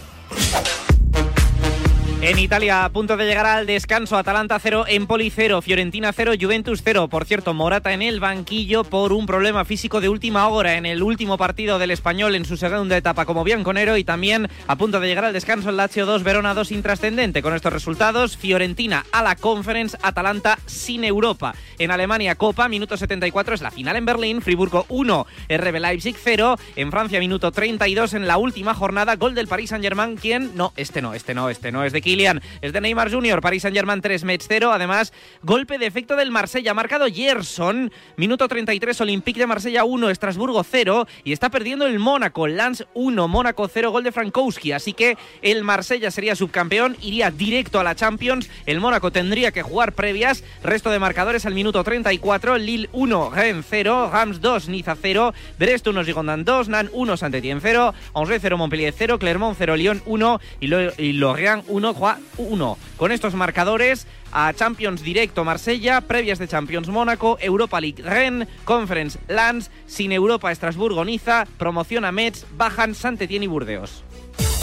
En Italia, a punto de llegar al descanso, Atalanta 0, Empoli 0, Fiorentina 0, Juventus 0. Por cierto, Morata en el banquillo por un problema físico de última hora en el último partido del Español en su segunda etapa como bianconero. Y también a punto de llegar al descanso el Lazio 2, Verona 2 intrascendente. Con estos resultados, Fiorentina a la Conference, Atalanta sin Europa. En Alemania, Copa, minuto 74 es la final en Berlín, Friburgo 1, RB Leipzig 0. En Francia, minuto 32 en la última jornada, gol del Paris Saint-Germain. ¿Quién? No, este no es de Kylian, es de Neymar Jr. Paris Saint-Germain 3, Metz 0. Además, golpe de efecto del Marsella, marcado Gerson, minuto 33, Olympique de Marsella 1, Estrasburgo 0, y está perdiendo el Mónaco, Lens 1, Mónaco 0, gol de Frankowski, así que el Marsella sería subcampeón, iría directo a la Champions. El Mónaco tendría que jugar previas. Resto de marcadores al minuto 34, Lille 1, Rennes 0, Reims 2, Niza 0, Brest 1, Girondins 2, Nantes 1, Saint-Étienne 0, Angers 0, Montpellier 0, Clermont 0, Lyon 1 y Lorient 1, Troyes 1. Con estos marcadores, a Champions directo Marsella, previas de Champions Mónaco, Europa League Rennes, Conference Lens, sin Europa Estrasburgo Niza, promoción a Metz, bajan Saint-Étienne y Burdeos.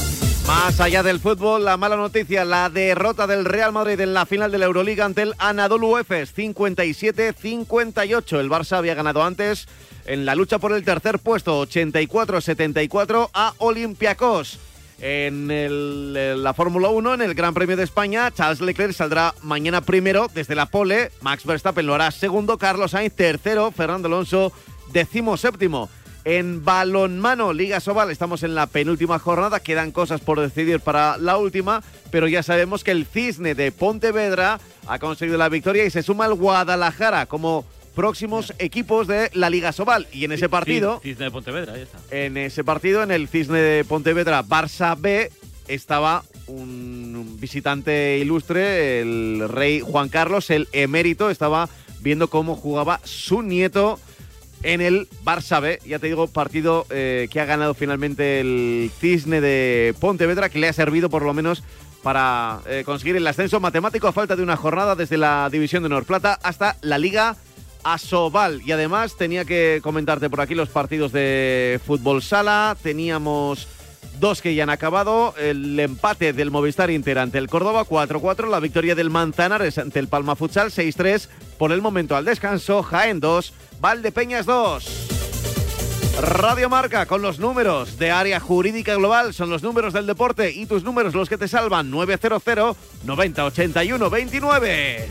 Más allá del fútbol, la mala noticia, la derrota del Real Madrid en la final de la Euroliga ante el Anadolu Efes, 57-58. El Barça había ganado antes en la lucha por el tercer puesto, 84-74 a Olympiacos. En la Fórmula 1, en el Gran Premio de España, Charles Leclerc saldrá mañana primero desde la pole, Max Verstappen lo hará segundo, Carlos Sainz tercero, Fernando Alonso 17º. En balonmano, Liga Sobal, estamos en la penúltima jornada, quedan cosas por decidir para la última, pero ya sabemos que el Cisne de Pontevedra ha conseguido la victoria y se suma al Guadalajara como próximos equipos de la Liga Sobal. Y en ese partido, Cisne de Pontevedra, ahí está. En ese partido, en el Cisne de Pontevedra, Barça B, estaba un visitante ilustre, el rey Juan Carlos, el emérito, estaba viendo cómo jugaba su nieto en el Barça B. Ya te digo, partido que ha ganado finalmente el Cisne de Pontevedra, que le ha servido por lo menos para conseguir el ascenso matemático a falta de una jornada desde la División de Honor Plata hasta la Liga Asobal. Y además tenía que comentarte por aquí los partidos de fútbol sala. Teníamos dos que ya han acabado. El empate del Movistar Inter ante el Córdoba, 4-4. La victoria del Manzanares ante el Palma Futsal, 6-3. Por el momento al descanso, Jaén 2, Valdepeñas 2. Radio Marca con los números de Área Jurídica Global. Son los números del deporte y tus números los que te salvan. 900 90 81 29.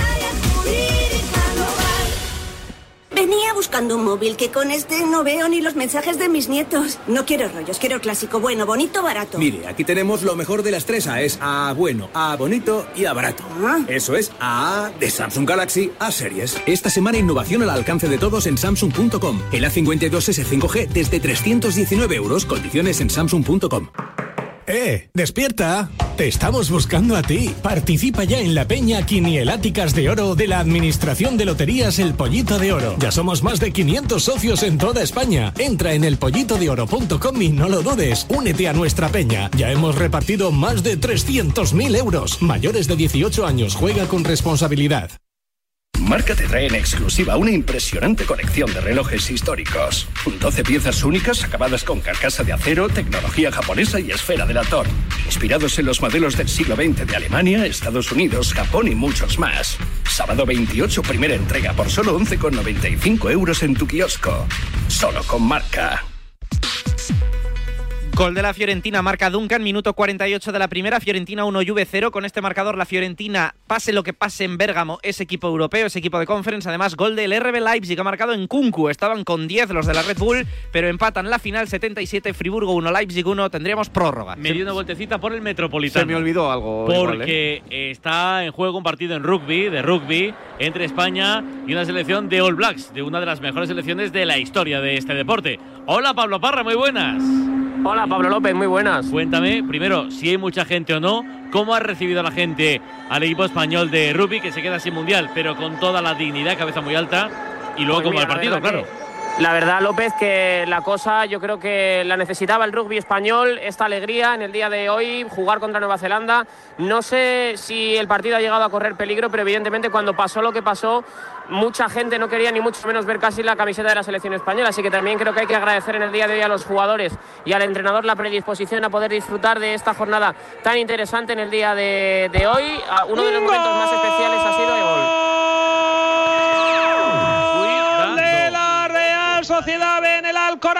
Venía buscando un móvil que con este no veo ni los mensajes de mis nietos. No quiero rollos, quiero clásico, bueno, bonito, barato. Mire, aquí tenemos lo mejor de las tres A's. A bueno, A bonito y A barato. Eso es A de Samsung Galaxy A series. Esta semana innovación al alcance de todos en Samsung.com. El A52S 5G desde 319 €. Condiciones en Samsung.com. ¡Despierta! Te estamos buscando a ti. Participa ya en la Peña Quinieláticas de Oro de la Administración de Loterías El Pollito de Oro. Ya somos más de 500 socios en toda España. Entra en elpollitodeoro.com y no lo dudes. Únete a nuestra peña. Ya hemos repartido más de 300.000 €. Mayores de 18 años, juega con responsabilidad. Marca te trae en exclusiva una impresionante colección de relojes históricos. 12 piezas únicas acabadas con carcasa de acero, tecnología japonesa y esfera de latón. Inspirados en los modelos del siglo XX de Alemania, Estados Unidos, Japón y muchos más. Sábado 28, primera entrega por solo 11,95 € en tu kiosco. Solo con Marca. Gol de la Fiorentina, marca Duncan, minuto 48 de la primera, Fiorentina 1, Juve 0. Con este marcador la Fiorentina, pase lo que pase en Bérgamo, es equipo europeo, es equipo de Conference. Además, gol del RB Leipzig, ha marcado en Kunku. Estaban con 10 los de la Red Bull, pero empatan la final, 77, Friburgo 1, Leipzig 1. Tendríamos prórroga. Me dio una vueltecita por el Metropolitano. Se me olvidó algo. Porque está en juego un partido de rugby, entre España y una selección de All Blacks, de una de las mejores selecciones de la historia de este deporte. Hola, Pablo Parra, muy buenas. Hola, Pablo López, muy buenas. Cuéntame, primero, si hay mucha gente o no, cómo ha recibido la gente al equipo español de rugby, que se queda sin mundial, pero con toda la dignidad, cabeza muy alta, y luego como el partido, claro. La verdad, López, que la cosa yo creo que la necesitaba el rugby español, esta alegría en el día de hoy, jugar contra Nueva Zelanda. No sé si el partido ha llegado a correr peligro, pero evidentemente cuando pasó lo que pasó, mucha gente no quería ni mucho menos ver casi la camiseta de la selección española, así que también creo que hay que agradecer en el día de hoy a los jugadores y al entrenador la predisposición a poder disfrutar de esta jornada tan interesante en el día de hoy. Uno de los momentos más especiales ha sido el gol. Sociedad B en el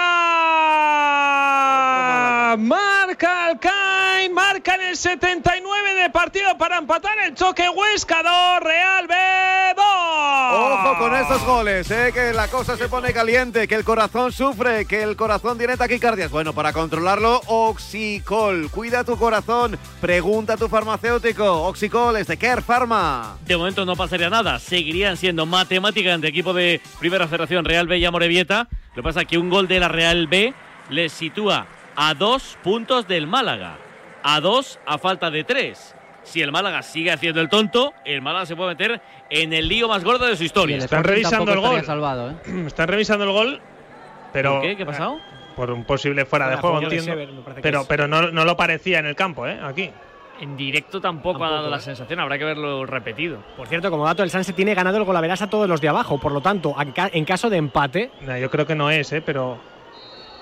Alcoraz. Marca Alcain, marca en el 79 de partido para empatar el choque. Huesca 2, Real B 2. Ojo con estos goles, que la cosa se pone caliente, que el corazón sufre, que el corazón tiene taquicardias. Bueno, para controlarlo, Oxicol. Cuida tu corazón, pregunta a tu farmacéutico. Oxicol es de Care Pharma. De momento no pasaría nada, seguirían siendo matemáticamente equipo de Primera Federación Real B y Amorebieta. Lo que pasa es que un gol de la Real B les sitúa a 2 puntos del Málaga, a 2 a falta de 3. Si el Málaga sigue haciendo el tonto, el Málaga se puede meter en el lío más gordo de su historia. Están revisando el gol. Salvado, Están revisando el gol, pero ¿por qué? ¿Qué ha pasado? Por un posible fuera de juego, entiendo. Pero no lo parecía en el campo, aquí. En directo tampoco ha dado la sensación, habrá que verlo repetido. Por cierto, como dato, el Sanse tiene ganado el golaveras a todos los de abajo, por lo tanto, en caso de empate… Yo creo que no es, pero…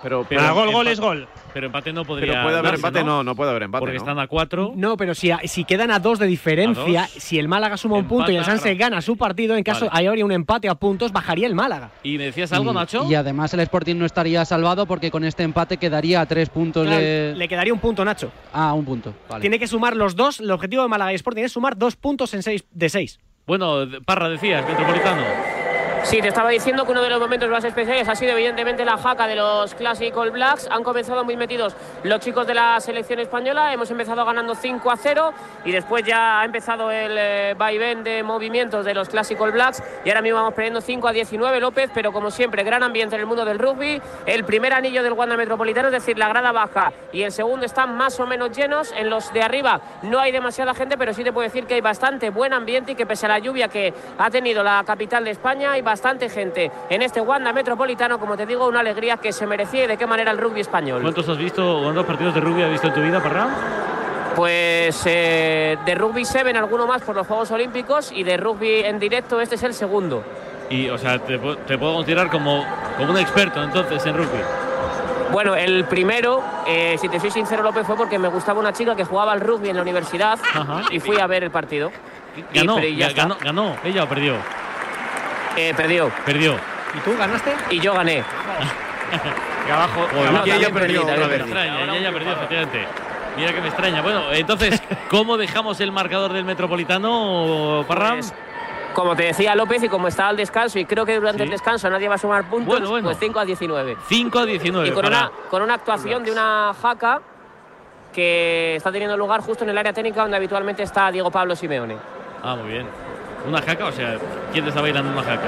Pero gol es gol. Pero empate no podría. Pero puede haber darse, empate, no puede haber empate. Porque ¿no? están a 4. No, pero si quedan a 2 de diferencia, si el Málaga suma un punto y el Sanse gana su partido, en caso ahí habría un empate a puntos, bajaría el Málaga. ¿Y me decías algo, Nacho? Y además el Sporting no estaría salvado porque con este empate quedaría a 3 puntos Le quedaría un punto, Nacho. Un punto. Vale. Tiene que sumar los dos. El objetivo de Málaga y Sporting es sumar 2 puntos en 6 de 6. Bueno, Parra, decías, Metropolitano. Sí, te estaba diciendo que uno de los momentos más especiales ha sido evidentemente la jaca de los Classic All Blacks. Han comenzado muy metidos los chicos de la selección española. Hemos empezado ganando 5-0 y después ya ha empezado el vaivén de movimientos de los Classic All Blacks y ahora mismo vamos perdiendo 5-19, López, pero como siempre, gran ambiente en el mundo del rugby. El primer anillo del Wanda Metropolitano, es decir, la grada baja, y el segundo están más o menos llenos. En los de arriba no hay demasiada gente, pero sí te puedo decir que hay bastante buen ambiente y que pese a la lluvia que ha tenido la capital de España, hay bastante gente en este Wanda Metropolitano. Como te digo, una alegría que se merecía y de qué manera el rugby español. ¿Cuántos partidos de rugby has visto en tu vida, Parra? Pues de rugby 7 alguno más por los Juegos Olímpicos y de rugby en directo este es el segundo. Y, o sea, te puedo considerar como un experto entonces en rugby. Bueno, el primero, si te soy sincero, López, fue porque me gustaba una chica que jugaba al rugby en la universidad. Ajá. Y fui a ver el partido. ¿Ganó ella o perdió? Perdió. ¿Y tú ganaste? Y yo gané. Y abajo. Y ella perdió. Ella perdió, efectivamente. Mira que me extraña. Bueno, entonces, ¿cómo dejamos el marcador del Metropolitano, Parra? Pues, como te decía López, y como estaba al descanso, y creo que durante el descanso nadie va a sumar puntos, pues 5-19. 5-19. Y con una actuación de una jaca que está teniendo lugar justo en el área técnica donde habitualmente está Diego Pablo Simeone. Ah, muy bien. ¿Una jaca? O sea, ¿quién te está bailando una jaca?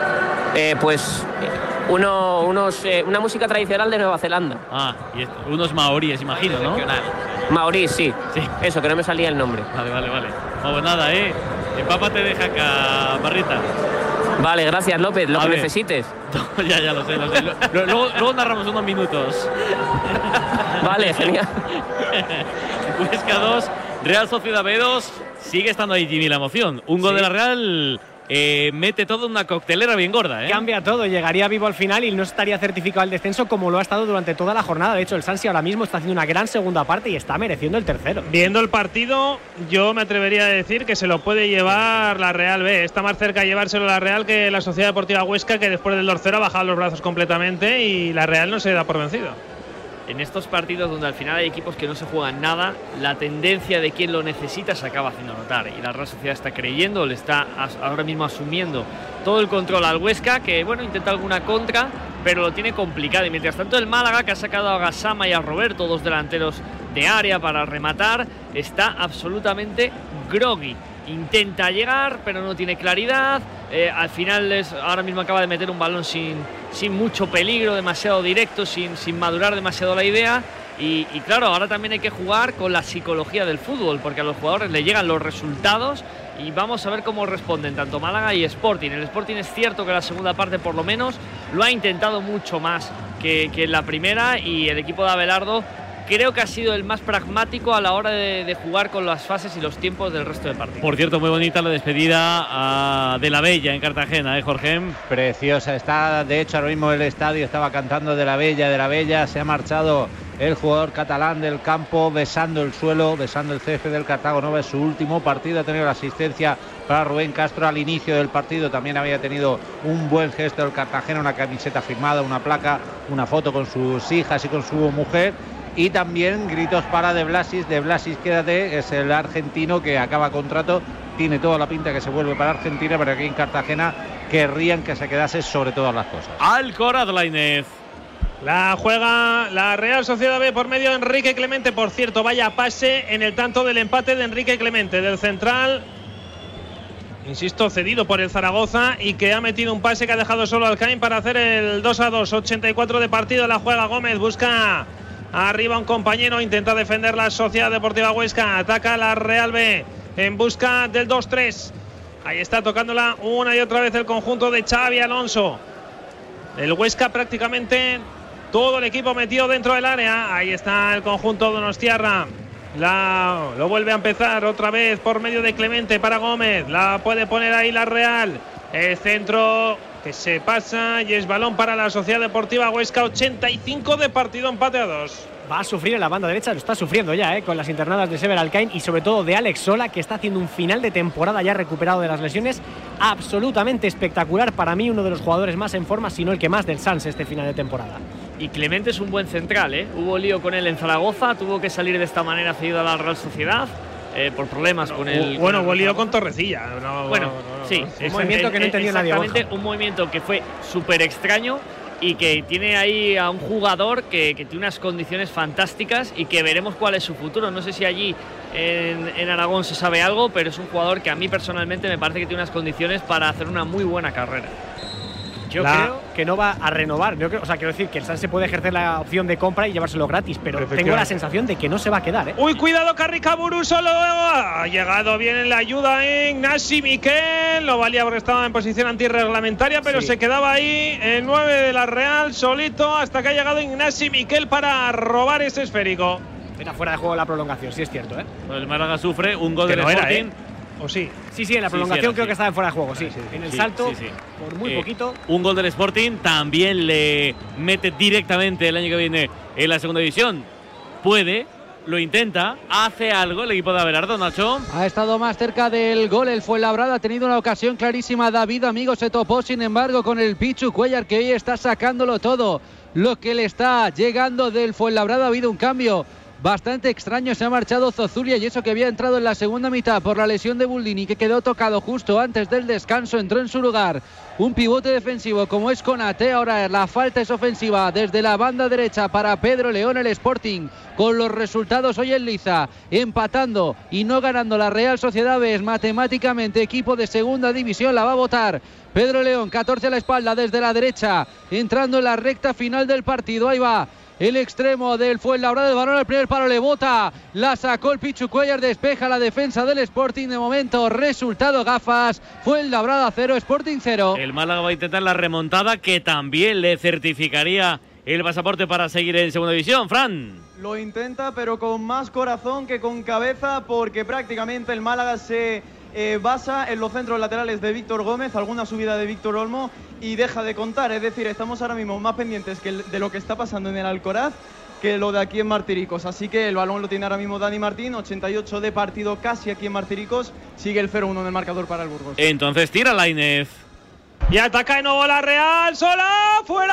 Una música tradicional de Nueva Zelanda. Y unos maoríes, imagino, ¿no? Maoríes, sí. Eso, que no me salía el nombre. Vale. No, pues nada, empápate de jaca, Barrita. Vale, gracias, López, lo que necesites. Ya lo sé. Luego narramos unos minutos. Vale, genial. Huesca 2, Real Sociedad B2. Sigue estando ahí, Jimmy, la emoción. Un gol de la Real mete todo en una coctelera bien gorda. Cambia todo, llegaría vivo al final y no estaría certificado el descenso como lo ha estado durante toda la jornada. De hecho, el Sansi ahora mismo está haciendo una gran segunda parte y está mereciendo el tercero. Viendo el partido, yo me atrevería a decir que se lo puede llevar la Real B. Está más cerca de llevárselo la Real que la Sociedad Deportiva Huesca, que después del 2-0 ha bajado los brazos completamente y la Real no se da por vencido. En estos partidos donde al final hay equipos que no se juegan nada, la tendencia de quien lo necesita se acaba haciendo notar. Y la Real Sociedad está creyendo, le está ahora mismo asumiendo todo el control al Huesca, que intenta alguna contra, pero lo tiene complicado. Y mientras tanto el Málaga, que ha sacado a Gassama y a Roberto, dos delanteros de área para rematar, está absolutamente groggy. Intenta llegar, pero no tiene claridad. Al final ahora mismo acaba de meter un balón sin mucho peligro, demasiado directo, sin madurar demasiado la idea. Y claro, ahora también hay que jugar con la psicología del fútbol, porque a los jugadores les llegan los resultados y vamos a ver cómo responden tanto Málaga y Sporting. El Sporting es cierto que la segunda parte por lo menos lo ha intentado mucho más que en la primera, y el equipo de Abelardo creo que ha sido el más pragmático a la hora de jugar con las fases y los tiempos del resto del partido. Por cierto, muy bonita la despedida de la Bella en Cartagena, Jorge. Preciosa. Está, de hecho, ahora mismo el estadio estaba cantando de la Bella. Se ha marchado el jugador catalán del campo besando el suelo, besando el césped del Cartago Nova. Es su último partido. Ha tenido la asistencia para Rubén Castro al inicio del partido. También había tenido un buen gesto del Cartagena, una camiseta firmada, una placa, una foto con sus hijas y con su mujer. Y también gritos para De Blasis, quédate, es el argentino que acaba contrato, tiene toda la pinta que se vuelve para Argentina, pero aquí en Cartagena querrían que se quedase sobre todas las cosas. Alcoraz Lainez. La juega la Real Sociedad B por medio de Enrique Clemente. Por cierto, vaya pase en el tanto del empate de Enrique Clemente, del central, insisto, cedido por el Zaragoza, y que ha metido un pase que ha dejado solo al Caín para hacer el 2-2. 84 de partido, la juega Gómez, busca arriba un compañero, intenta defender la Sociedad Deportiva Huesca, ataca la Real B en busca del 2-3. Ahí está tocándola una y otra vez el conjunto de Xavi Alonso. El Huesca prácticamente todo el equipo metido dentro del área. Ahí está el conjunto donostiarra. Lo vuelve a empezar otra vez por medio de Clemente para Gómez. La puede poner ahí la Real. El centro que se pasa y es balón para la Sociedad Deportiva Huesca. 85 de partido, empate a 2. Va a sufrir en la banda derecha, lo está sufriendo ya, con las internadas de Sever Alcain y sobre todo de Alex Sola, que está haciendo un final de temporada ya recuperado de las lesiones absolutamente espectacular. Para mí uno de los jugadores más en forma, si no el que más del Sanse este final de temporada. Y Clemente es un buen central, Hubo lío con él en Zaragoza, tuvo que salir de esta manera cedido a la Real Sociedad. Por problemas con el. Bueno, hubo lío con Torrecilla. Sí, un movimiento que no entendió nadie. Exactamente, un movimiento que fue súper extraño y que tiene ahí a un jugador que tiene unas condiciones fantásticas y que veremos cuál es su futuro. No sé si allí en Aragón se sabe algo, pero es un jugador que a mí personalmente me parece que tiene unas condiciones para hacer una muy buena carrera. Yo creo que no va a renovar. Quiero decir que el Sanse puede ejercer la opción de compra y llevárselo gratis, pero tengo la sensación de que no se va a quedar. Uy, cuidado, Carricaburu solo ha llegado bien en la ayuda Ignasi Miquel. Lo valía porque estaba en posición antirreglamentaria, pero se quedaba ahí el 9 de la Real solito hasta que ha llegado Ignasi Miquel para robar ese esférico. Era fuera de juego la prolongación, sí es cierto. El Málaga sufre un gol del Sporting. ¿O sí? Sí, en la prolongación creo que estaba en fuera de juego, sí. En el salto, por muy poquito. Un gol del Sporting también le mete directamente el año que viene en la segunda división. Puede, lo intenta, hace algo el equipo de Abelardo, Nacho. Ha estado más cerca del gol el Fuenlabrada, ha tenido una ocasión clarísima. David Amigo se topó, sin embargo, con el Pichu Cuellar, que hoy está sacándolo todo. Lo que le está llegando del Fuenlabrada, ha habido un cambio bastante extraño, se ha marchado Zozulia y eso que había entrado en la segunda mitad por la lesión de Buldini, que quedó tocado justo antes del descanso, entró en su lugar un pivote defensivo como es Konate. Ahora la falta es ofensiva desde la banda derecha para Pedro León. El Sporting con los resultados hoy en Liza, empatando y no ganando la Real Sociedad B, es matemáticamente equipo de segunda división, la va a votar Pedro León. 14 a la espalda desde la derecha, entrando en la recta final del partido. Ahí va el extremo del Fuenlabrada, el balón al primer palo, le bota, la sacó el Pichu Cuellar, despeja la defensa del Sporting. De momento, resultado gafas, Fuenlabrada 0, Sporting 0. El Málaga va a intentar la remontada, que también le certificaría el pasaporte para seguir en segunda división. Fran. Lo intenta, pero con más corazón que con cabeza, porque prácticamente el Málaga se basa en los centros laterales de Víctor Gómez, alguna subida de Víctor Olmo, y deja de contar. Es decir, estamos ahora mismo más pendientes de lo que está pasando en el Alcoraz que lo de aquí en Martiricos. Así que el balón lo tiene ahora mismo Dani Martín, 88 de partido casi aquí en Martiricos. Sigue el 0-1 en el marcador para el Burgos. Entonces tira Lainez. Y ataca de nuevo la Real, sola, fuera.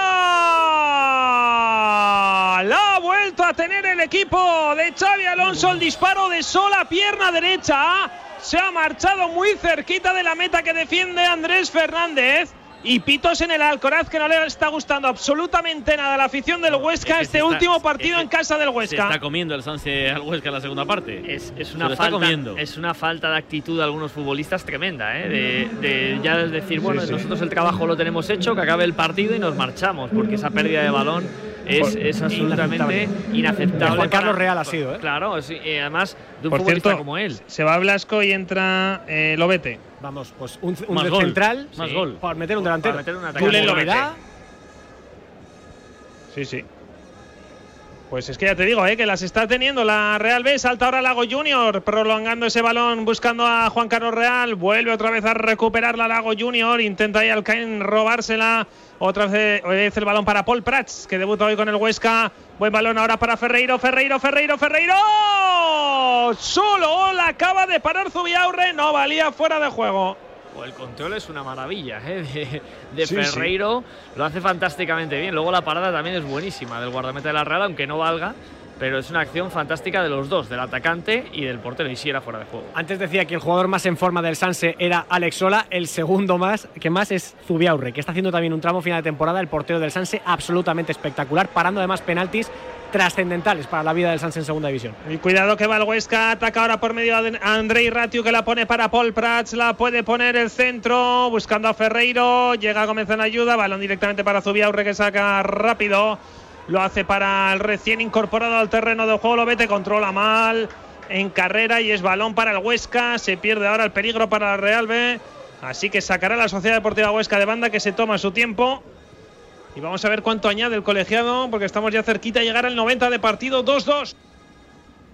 La ha vuelto a tener el equipo de Xavi Alonso, el disparo de Sola, pierna derecha. Se ha marchado muy cerquita de la meta que defiende Andrés Fernández. Y pitos en el Alcoraz, que no le está gustando absolutamente nada a la afición del Huesca. Último partido en casa del Huesca. Se está comiendo el Sanse al Huesca en la segunda parte. Es una falta de actitud de algunos futbolistas tremenda, de ya decir, bueno, nosotros el trabajo lo tenemos hecho, que acabe el partido y nos marchamos, porque esa pérdida de balón es absolutamente inaceptable. Juan Carlos Real ha sido, Claro, además de un Por futbolista cierto, como él. Se va Blasco y entra Lobete. Vamos, pues un más gol, central más gol. Para meter un delantero. Para meter un atacante. Sí. Pues es que ya te digo, que las está teniendo la Real B. Salta ahora Lago Junior, prolongando ese balón, buscando a Juan Carlos Real. Vuelve otra vez a recuperarla Lago Junior. Intenta ahí Alcaín robársela. Otra vez el balón para Paul Prats, que debuta hoy con el Huesca. Buen balón ahora para Ferreiro. Solo la acaba de parar Zubiaurre. No valía, fuera de juego. El control es una maravilla de Ferreiro. Lo hace fantásticamente bien. Luego la parada también es buenísima del guardameta de la Real, aunque no valga. Pero es una acción fantástica de los dos, del atacante y del portero, y sí era fuera de juego. Antes decía que el jugador más en forma del Sanse era Alex Sola. El segundo más es Zubiaurre, que está haciendo también un tramo final de temporada. El portero del Sanse absolutamente espectacular, parando además penaltis trascendentales para la vida del Sanse en segunda división. Y cuidado que va el Huesca, ataca ahora por medio de Andrei Ratiu, que la pone para Paul Prats, la puede poner el centro, buscando a Ferreiro, llega Gómez en ayuda, balón directamente para Zubiaurre, que saca rápido. Lo hace para el recién incorporado al terreno de juego. Lobete controla mal en carrera y es balón para el Huesca. Se pierde ahora el peligro para la Real B. Así que sacará la Sociedad Deportiva Huesca de banda, que se toma su tiempo. Y vamos a ver cuánto añade el colegiado, porque estamos ya cerquita de llegar al 90 de partido. 2-2.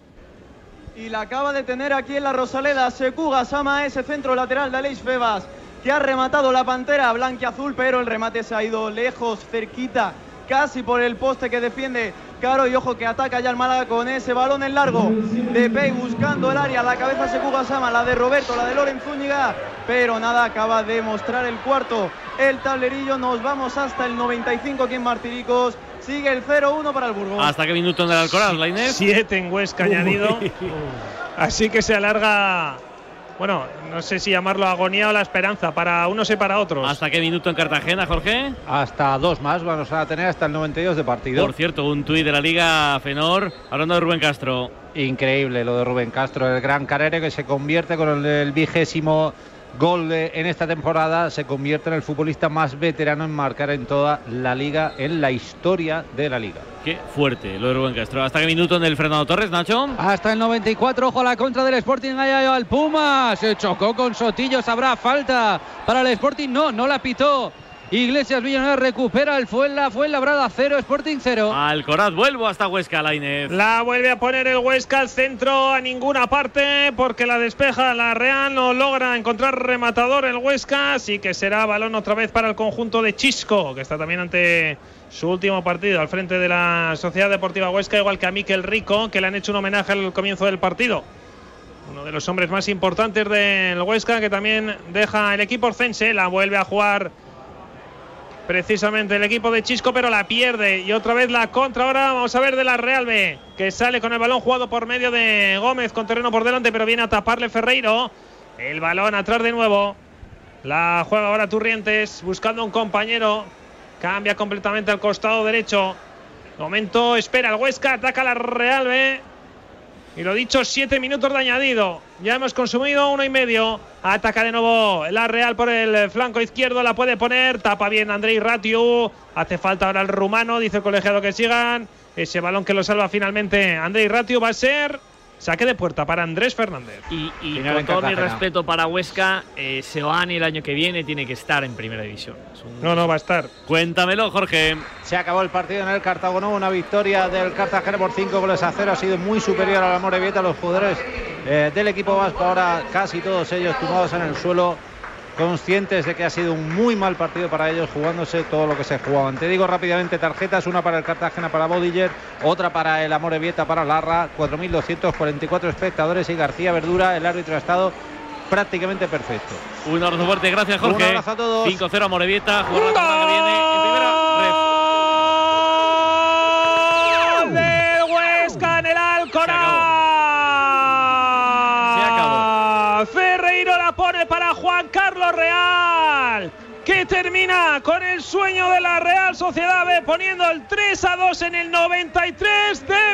Y la acaba de tener aquí en la Rosaleda Sekou Gassama, ese centro lateral de Aleix Febas. que ha rematado la Pantera blanquiazul, pero el remate se ha ido lejos, cerquita, casi por el poste que defiende Caro. Y ojo que ataca ya el Málaga con ese balón en largo de Pei buscando el área, la cabeza Sekou Gassama, la de Roberto, la de Loren Zúñiga, pero nada, acaba de mostrar el cuarto el tablerillo. Nos vamos hasta el 95 aquí en Martiricos. Sigue el 0-1 para el Burgos. ¿Hasta qué minuto en el Alcoraz, Lainez? 7 en Huesca añadido. Así que se alarga, bueno, no sé si llamarlo agonía o la esperanza, para unos y para otros. ¿Hasta qué minuto en Cartagena, Jorge? Hasta 2 más, vamos a tener hasta el 92 de partido. Por cierto, un tuit de la Liga Fenor hablando de Rubén Castro. Increíble lo de Rubén Castro, el gran carero que se convierte con el 20º gol en esta temporada, se convierte en el futbolista más veterano en marcar en toda la Liga, en la historia de la Liga. Qué fuerte lo de Rubén Castro. ¿Hasta qué minuto en el Fernando Torres, Nacho? Hasta el 94, ojo a la contra del Sporting, allá al Puma, se chocó con Sotillos, habrá falta para el Sporting, no la pitó. Iglesias Villanueva recupera el Fuenlabrada 0, Sporting 0. Alcoraz, vuelvo hasta Huesca, Lainez. La vuelve a poner el Huesca al centro, a ninguna parte, porque la despeja la Real, no logra encontrar rematador el Huesca, así que será balón otra vez para el conjunto de Chisco, que está también ante su último partido al frente de la Sociedad Deportiva Huesca, igual que a Mikel Rico, que le han hecho un homenaje al comienzo del partido. Uno de los hombres más importantes del Huesca, que también deja el equipo orcense. La vuelve a jugar precisamente el equipo de Chisco, pero la pierde. Y otra vez la contra ahora, vamos a ver, de la Real B, que sale con el balón jugado por medio de Gómez, con terreno por delante, pero viene a taparle Ferreiro. El balón atrás de nuevo. La juega ahora Turrientes, buscando un compañero. Cambia completamente al costado derecho. Momento, espera el Huesca, ataca la Real B. Y lo dicho, 7 minutos de añadido. Ya hemos consumido 1,5. Ataca de nuevo la Real por el flanco izquierdo. La puede poner. Tapa bien Andrei Ratiu. Hace falta ahora el rumano. Dice el colegiado que sigan. Ese balón que lo salva finalmente Andrei Ratiu va a ser saque de puerta para Andrés Fernández. Y con todo mi respeto para Huesca, Seoane el año que viene tiene que estar en primera división. No va a estar. Cuéntamelo, Jorge. Se acabó el partido en el Cartagonú, una victoria del Cartagena por 5-0. Ha sido muy superior a la Amorebieta. Los jugadores del equipo vasco, ahora casi todos ellos tumbados en el suelo, conscientes de que ha sido un muy mal partido para ellos, jugándose todo lo que se jugaban. Te digo rápidamente tarjetas: una para el Cartagena, para Bodiller, otra para el Amorebieta, para Larra. 4.244 espectadores, y García Verdura, el árbitro, ha estado prácticamente perfecto. Un abrazo fuerte, gracias, Jorge. Un abrazo a todos. 5-0 Amorebieta, jugar la semana que viene en primera red. ¡Del Huesca en el Alcoraz! Ferreiro la pone para Juan Carlos Real, que termina con el sueño de la Real Sociedad B, poniendo el 3-2 en el 93 de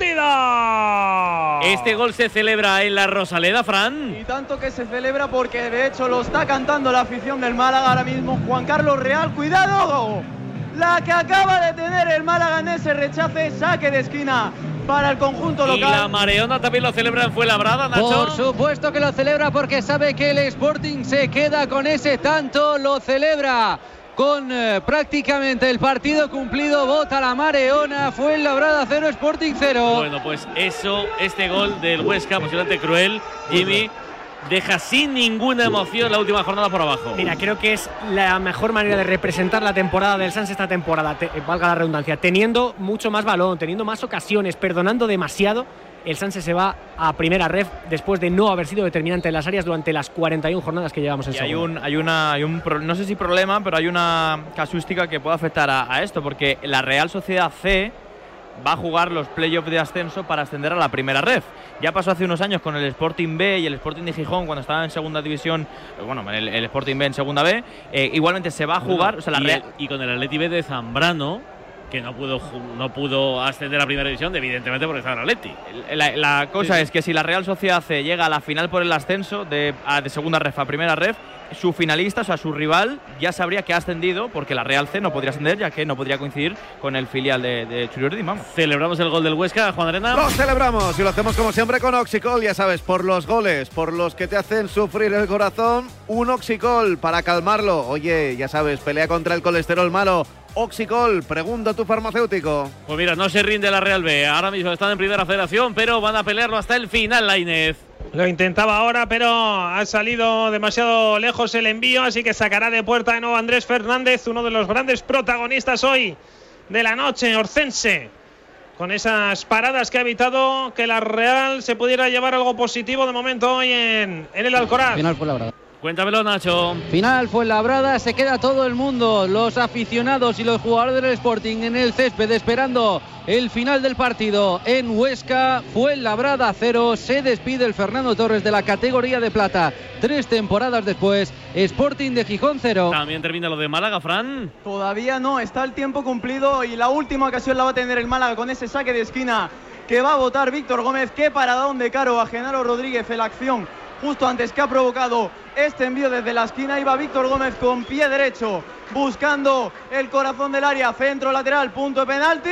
partida. Este gol se celebra en la Rosaleda, Fran. Y tanto que se celebra, porque de hecho lo está cantando la afición del Málaga ahora mismo. Juan Carlos Real, cuidado, la que acaba de tener el Málaga en ese rechace, saque de esquina para el conjunto local. Y la Mareona también lo celebra en Fuenlabrada, Nacho. Por supuesto que lo celebra, porque sabe que el Sporting se queda con ese tanto. Lo celebra con prácticamente el partido cumplido. Vota la Mareona. Fuenlabrada 0, Sporting 0. Bueno, pues este gol del Huesca, posiblemente cruel, Jimmy, deja sin ninguna emoción la última jornada por abajo. Mira, creo que es la mejor manera de representar la temporada del Sanse esta temporada, valga la redundancia, teniendo mucho más balón, teniendo más ocasiones, perdonando demasiado. El Sanse se va a primera ref después de no haber sido determinante en las áreas durante las 41 jornadas que llevamos en segunda. Hay un no sé si problema, pero hay una casuística que puede afectar a esto, porque la Real Sociedad C va a jugar los playoffs de ascenso para ascender a la primera ref. Ya pasó hace unos años con el Sporting B y el Sporting de Gijón cuando estaba en segunda división, bueno, el Sporting B en segunda B. Igualmente se va a jugar, o sea, y con el Atleti B de Zambrano, que no pudo ascender a primera división, evidentemente porque estaba en Atleti. La cosa es que si la Real Sociedad C llega a la final por el ascenso de segunda ref a primera ref, su finalista, o sea, su rival, ya sabría que ha ascendido, porque la Real C no podría ascender, ya que no podría coincidir con el filial de Churiurdi. Vamos. Celebramos el gol del Huesca, Juan Arena. Lo celebramos y lo hacemos como siempre con Oxicol, ya sabes, por los goles, por los que te hacen sufrir el corazón, un Oxicol para calmarlo. Oye, ya sabes, pelea contra el colesterol malo. Oxicol, pregunta a tu farmacéutico. Pues mira, no se rinde la Real B. Ahora mismo están en primera federación, pero van a pelearlo hasta el final, Lainez. Lo intentaba ahora, pero ha salido demasiado lejos el envío, así que sacará de puerta de nuevo Andrés Fernández, uno de los grandes protagonistas hoy de la noche, orcense, con esas paradas que ha evitado que la Real se pudiera llevar algo positivo de momento hoy en el Alcoraz. Final Fuenlabrada. Cuéntamelo, Nacho. Final Fuenlabrada, se queda todo el mundo, los aficionados y los jugadores del Sporting en el césped esperando el final del partido en Huesca. Fuenlabrada 0, se despide el Fernando Torres de la categoría de plata. 3 temporadas después, Sporting de Gijón 0. También termina lo de Málaga, Fran. Todavía no, está el tiempo cumplido y la última ocasión la va a tener el Málaga con ese saque de esquina que va a botar Víctor Gómez. Qué paradón de Caro a Genaro Rodríguez en la acción justo antes que ha provocado este envío desde la esquina. Iba Víctor Gómez con pie derecho buscando el corazón del área, centro lateral, punto de penalti,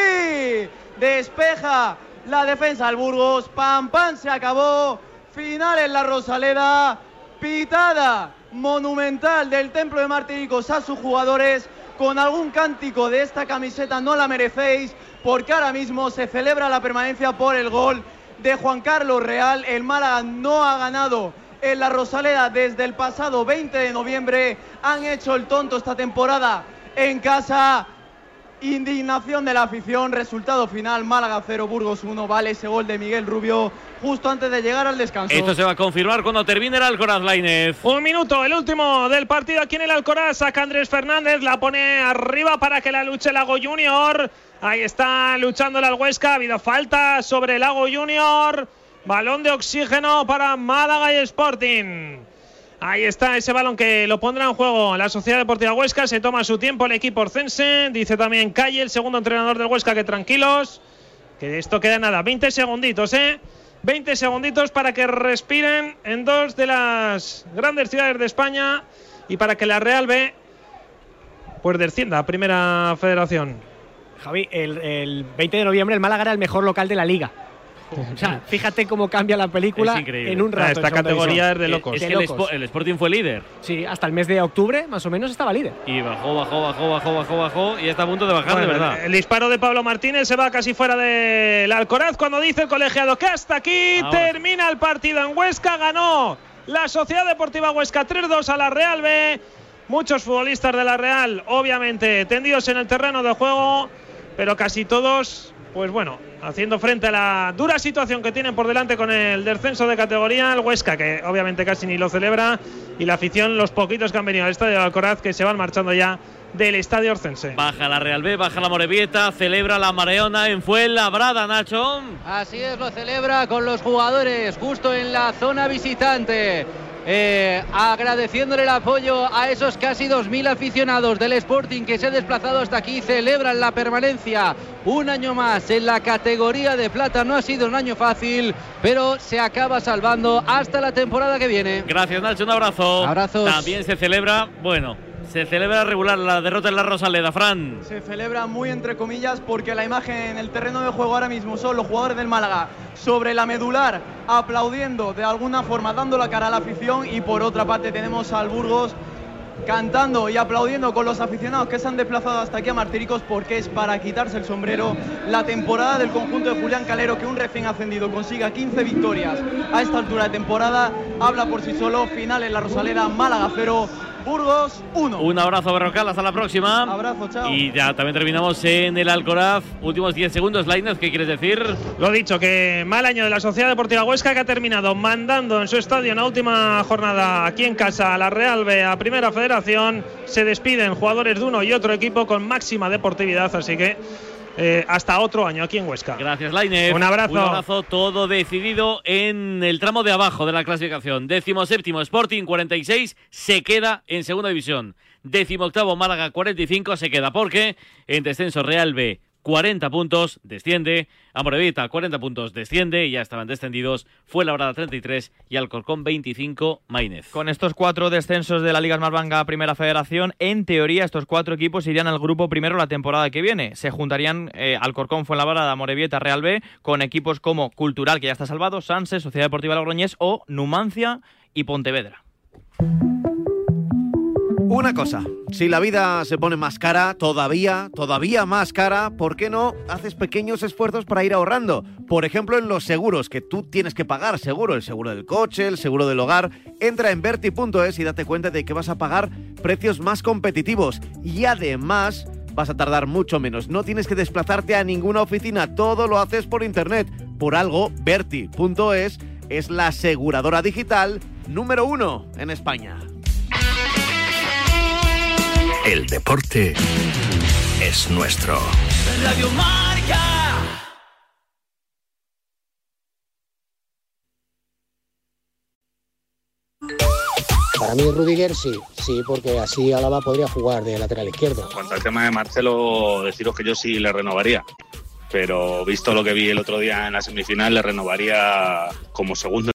despeja la defensa al Burgos. Pam pam, se acabó. Final en la Rosaleda, pitada monumental del Templo de Martiricos a sus jugadores con algún cántico de esta camiseta no la merecéis, porque ahora mismo se celebra la permanencia por el gol de Juan Carlos Real. El Málaga no ha ganado en la Rosaleda desde el pasado 20 de noviembre. Han hecho el tonto esta temporada en casa. Indignación de la afición. Resultado final: Málaga 0, Burgos 1. Vale ese gol de Miguel Rubio justo antes de llegar al descanso. Esto se va a confirmar cuando termine el Alcoraz, Lainez. Un minuto, el último del partido aquí en el Alcoraz. Saca Andrés Fernández, la pone arriba para que la luche Lago Junior. Ahí está luchando el Huesca. Ha habido falta sobre Lago Junior. Balón de oxígeno para Málaga y Sporting. Ahí está ese balón que lo pondrá en juego la Sociedad Deportiva Huesca. Se toma su tiempo el equipo orcense. Dice también Calle, el segundo entrenador del Huesca, que tranquilos, que esto queda nada. 20 segunditos, 20 segunditos para que respiren en dos de las grandes ciudades de España y para que la Real B pues descienda a Primera Federación. Javi, el 20 de noviembre el Málaga era el mejor local de la Liga. O sea, fíjate cómo cambia la película en un rato. Esta categoría es de locos. Es que el Sporting fue líder. Sí, hasta el mes de octubre más o menos estaba líder. Y bajó y está a punto de bajar, de verdad. El disparo de Pablo Martínez se va casi fuera del Alcoraz cuando dice el colegiado que hasta aquí termina el partido en Huesca. Ganó la Sociedad Deportiva Huesca 3-2 a la Real B. Muchos futbolistas de la Real, obviamente, tendidos en el terreno de juego, pero casi todos, pues bueno, haciendo frente a la dura situación que tienen por delante con el descenso de categoría. El Huesca, que obviamente casi ni lo celebra, y la afición, los poquitos que han venido al estadio de Alcoraz, que se van marchando ya del estadio orcense. Baja la Real B, baja la Morevieta, celebra la Mareona en Fuenlabrada, Nacho. Así es, lo celebra con los jugadores justo en la zona visitante. Agradeciéndole el apoyo a esos casi 2.000 aficionados del Sporting que se han desplazado hasta aquí. Celebran la permanencia un año más en la categoría de plata. No ha sido un año fácil, pero se acaba salvando hasta la temporada que viene. Gracias, Nacho, un abrazo. Abrazos. También se celebra, se celebra regular la derrota en la Rosaleda, Fran. Se celebra muy entre comillas porque la imagen en el terreno de juego ahora mismo son los jugadores del Málaga sobre la medular, aplaudiendo de alguna forma, dando la cara a la afición, y por otra parte tenemos al Burgos cantando y aplaudiendo con los aficionados que se han desplazado hasta aquí a Martiricos, porque es para quitarse el sombrero. La temporada del conjunto de Julián Calero, que un recién ascendido consiga 15 victorias a esta altura de temporada, habla por sí solo. Final en la Rosaleda, Málaga 0, Burgos 1. Un abrazo, Berrocal, hasta la próxima. Abrazo, chao. Y ya también terminamos en el Alcoraz. Últimos 10 segundos, Lainez, ¿qué quieres decir? Lo dicho, que mal año de la Sociedad Deportiva Huesca, que ha terminado mandando en su estadio en la última jornada aquí en casa a la Real B a Primera Federación. Se despiden jugadores de uno y otro equipo con máxima deportividad, así que hasta otro año aquí en Huesca. Gracias, Lainez. Un abrazo. Un abrazo, todo decidido en el tramo de abajo de la clasificación. 17º Sporting 46, se queda en segunda división. 18º Málaga 45, se queda porque en descenso Real B 40 puntos, desciende. Amorebieta 40 puntos, desciende. Y ya estaban descendidos Fuenlabrada 33 y Alcorcón 25, Maínez. Con estos 4 descensos de la Liga Smartbank a Primera Federación, en teoría estos 4 equipos irían al grupo primero la temporada que viene. Se juntarían Alcorcón, Fuenlabrada, Amorebieta, Real B, con equipos como Cultural, que ya está salvado, Sanse, Sociedad Deportiva Logroñés o Numancia y Pontevedra. Una cosa, si la vida se pone más cara, todavía más cara, ¿por qué no haces pequeños esfuerzos para ir ahorrando? Por ejemplo, en los seguros, que tú tienes que pagar seguro, el seguro del coche, el seguro del hogar. Entra en Verti.es y date cuenta de que vas a pagar precios más competitivos y además vas a tardar mucho menos. No tienes que desplazarte a ninguna oficina, todo lo haces por internet. Por algo, Verti.es es la aseguradora digital número 1 en España. El deporte es nuestro. Radio Marca. Para mí Rudiger sí, porque así Álava podría jugar de lateral izquierdo. En cuanto al tema de Marcelo, deciros que yo sí le renovaría, pero visto lo que vi el otro día en la semifinal, le renovaría como segundo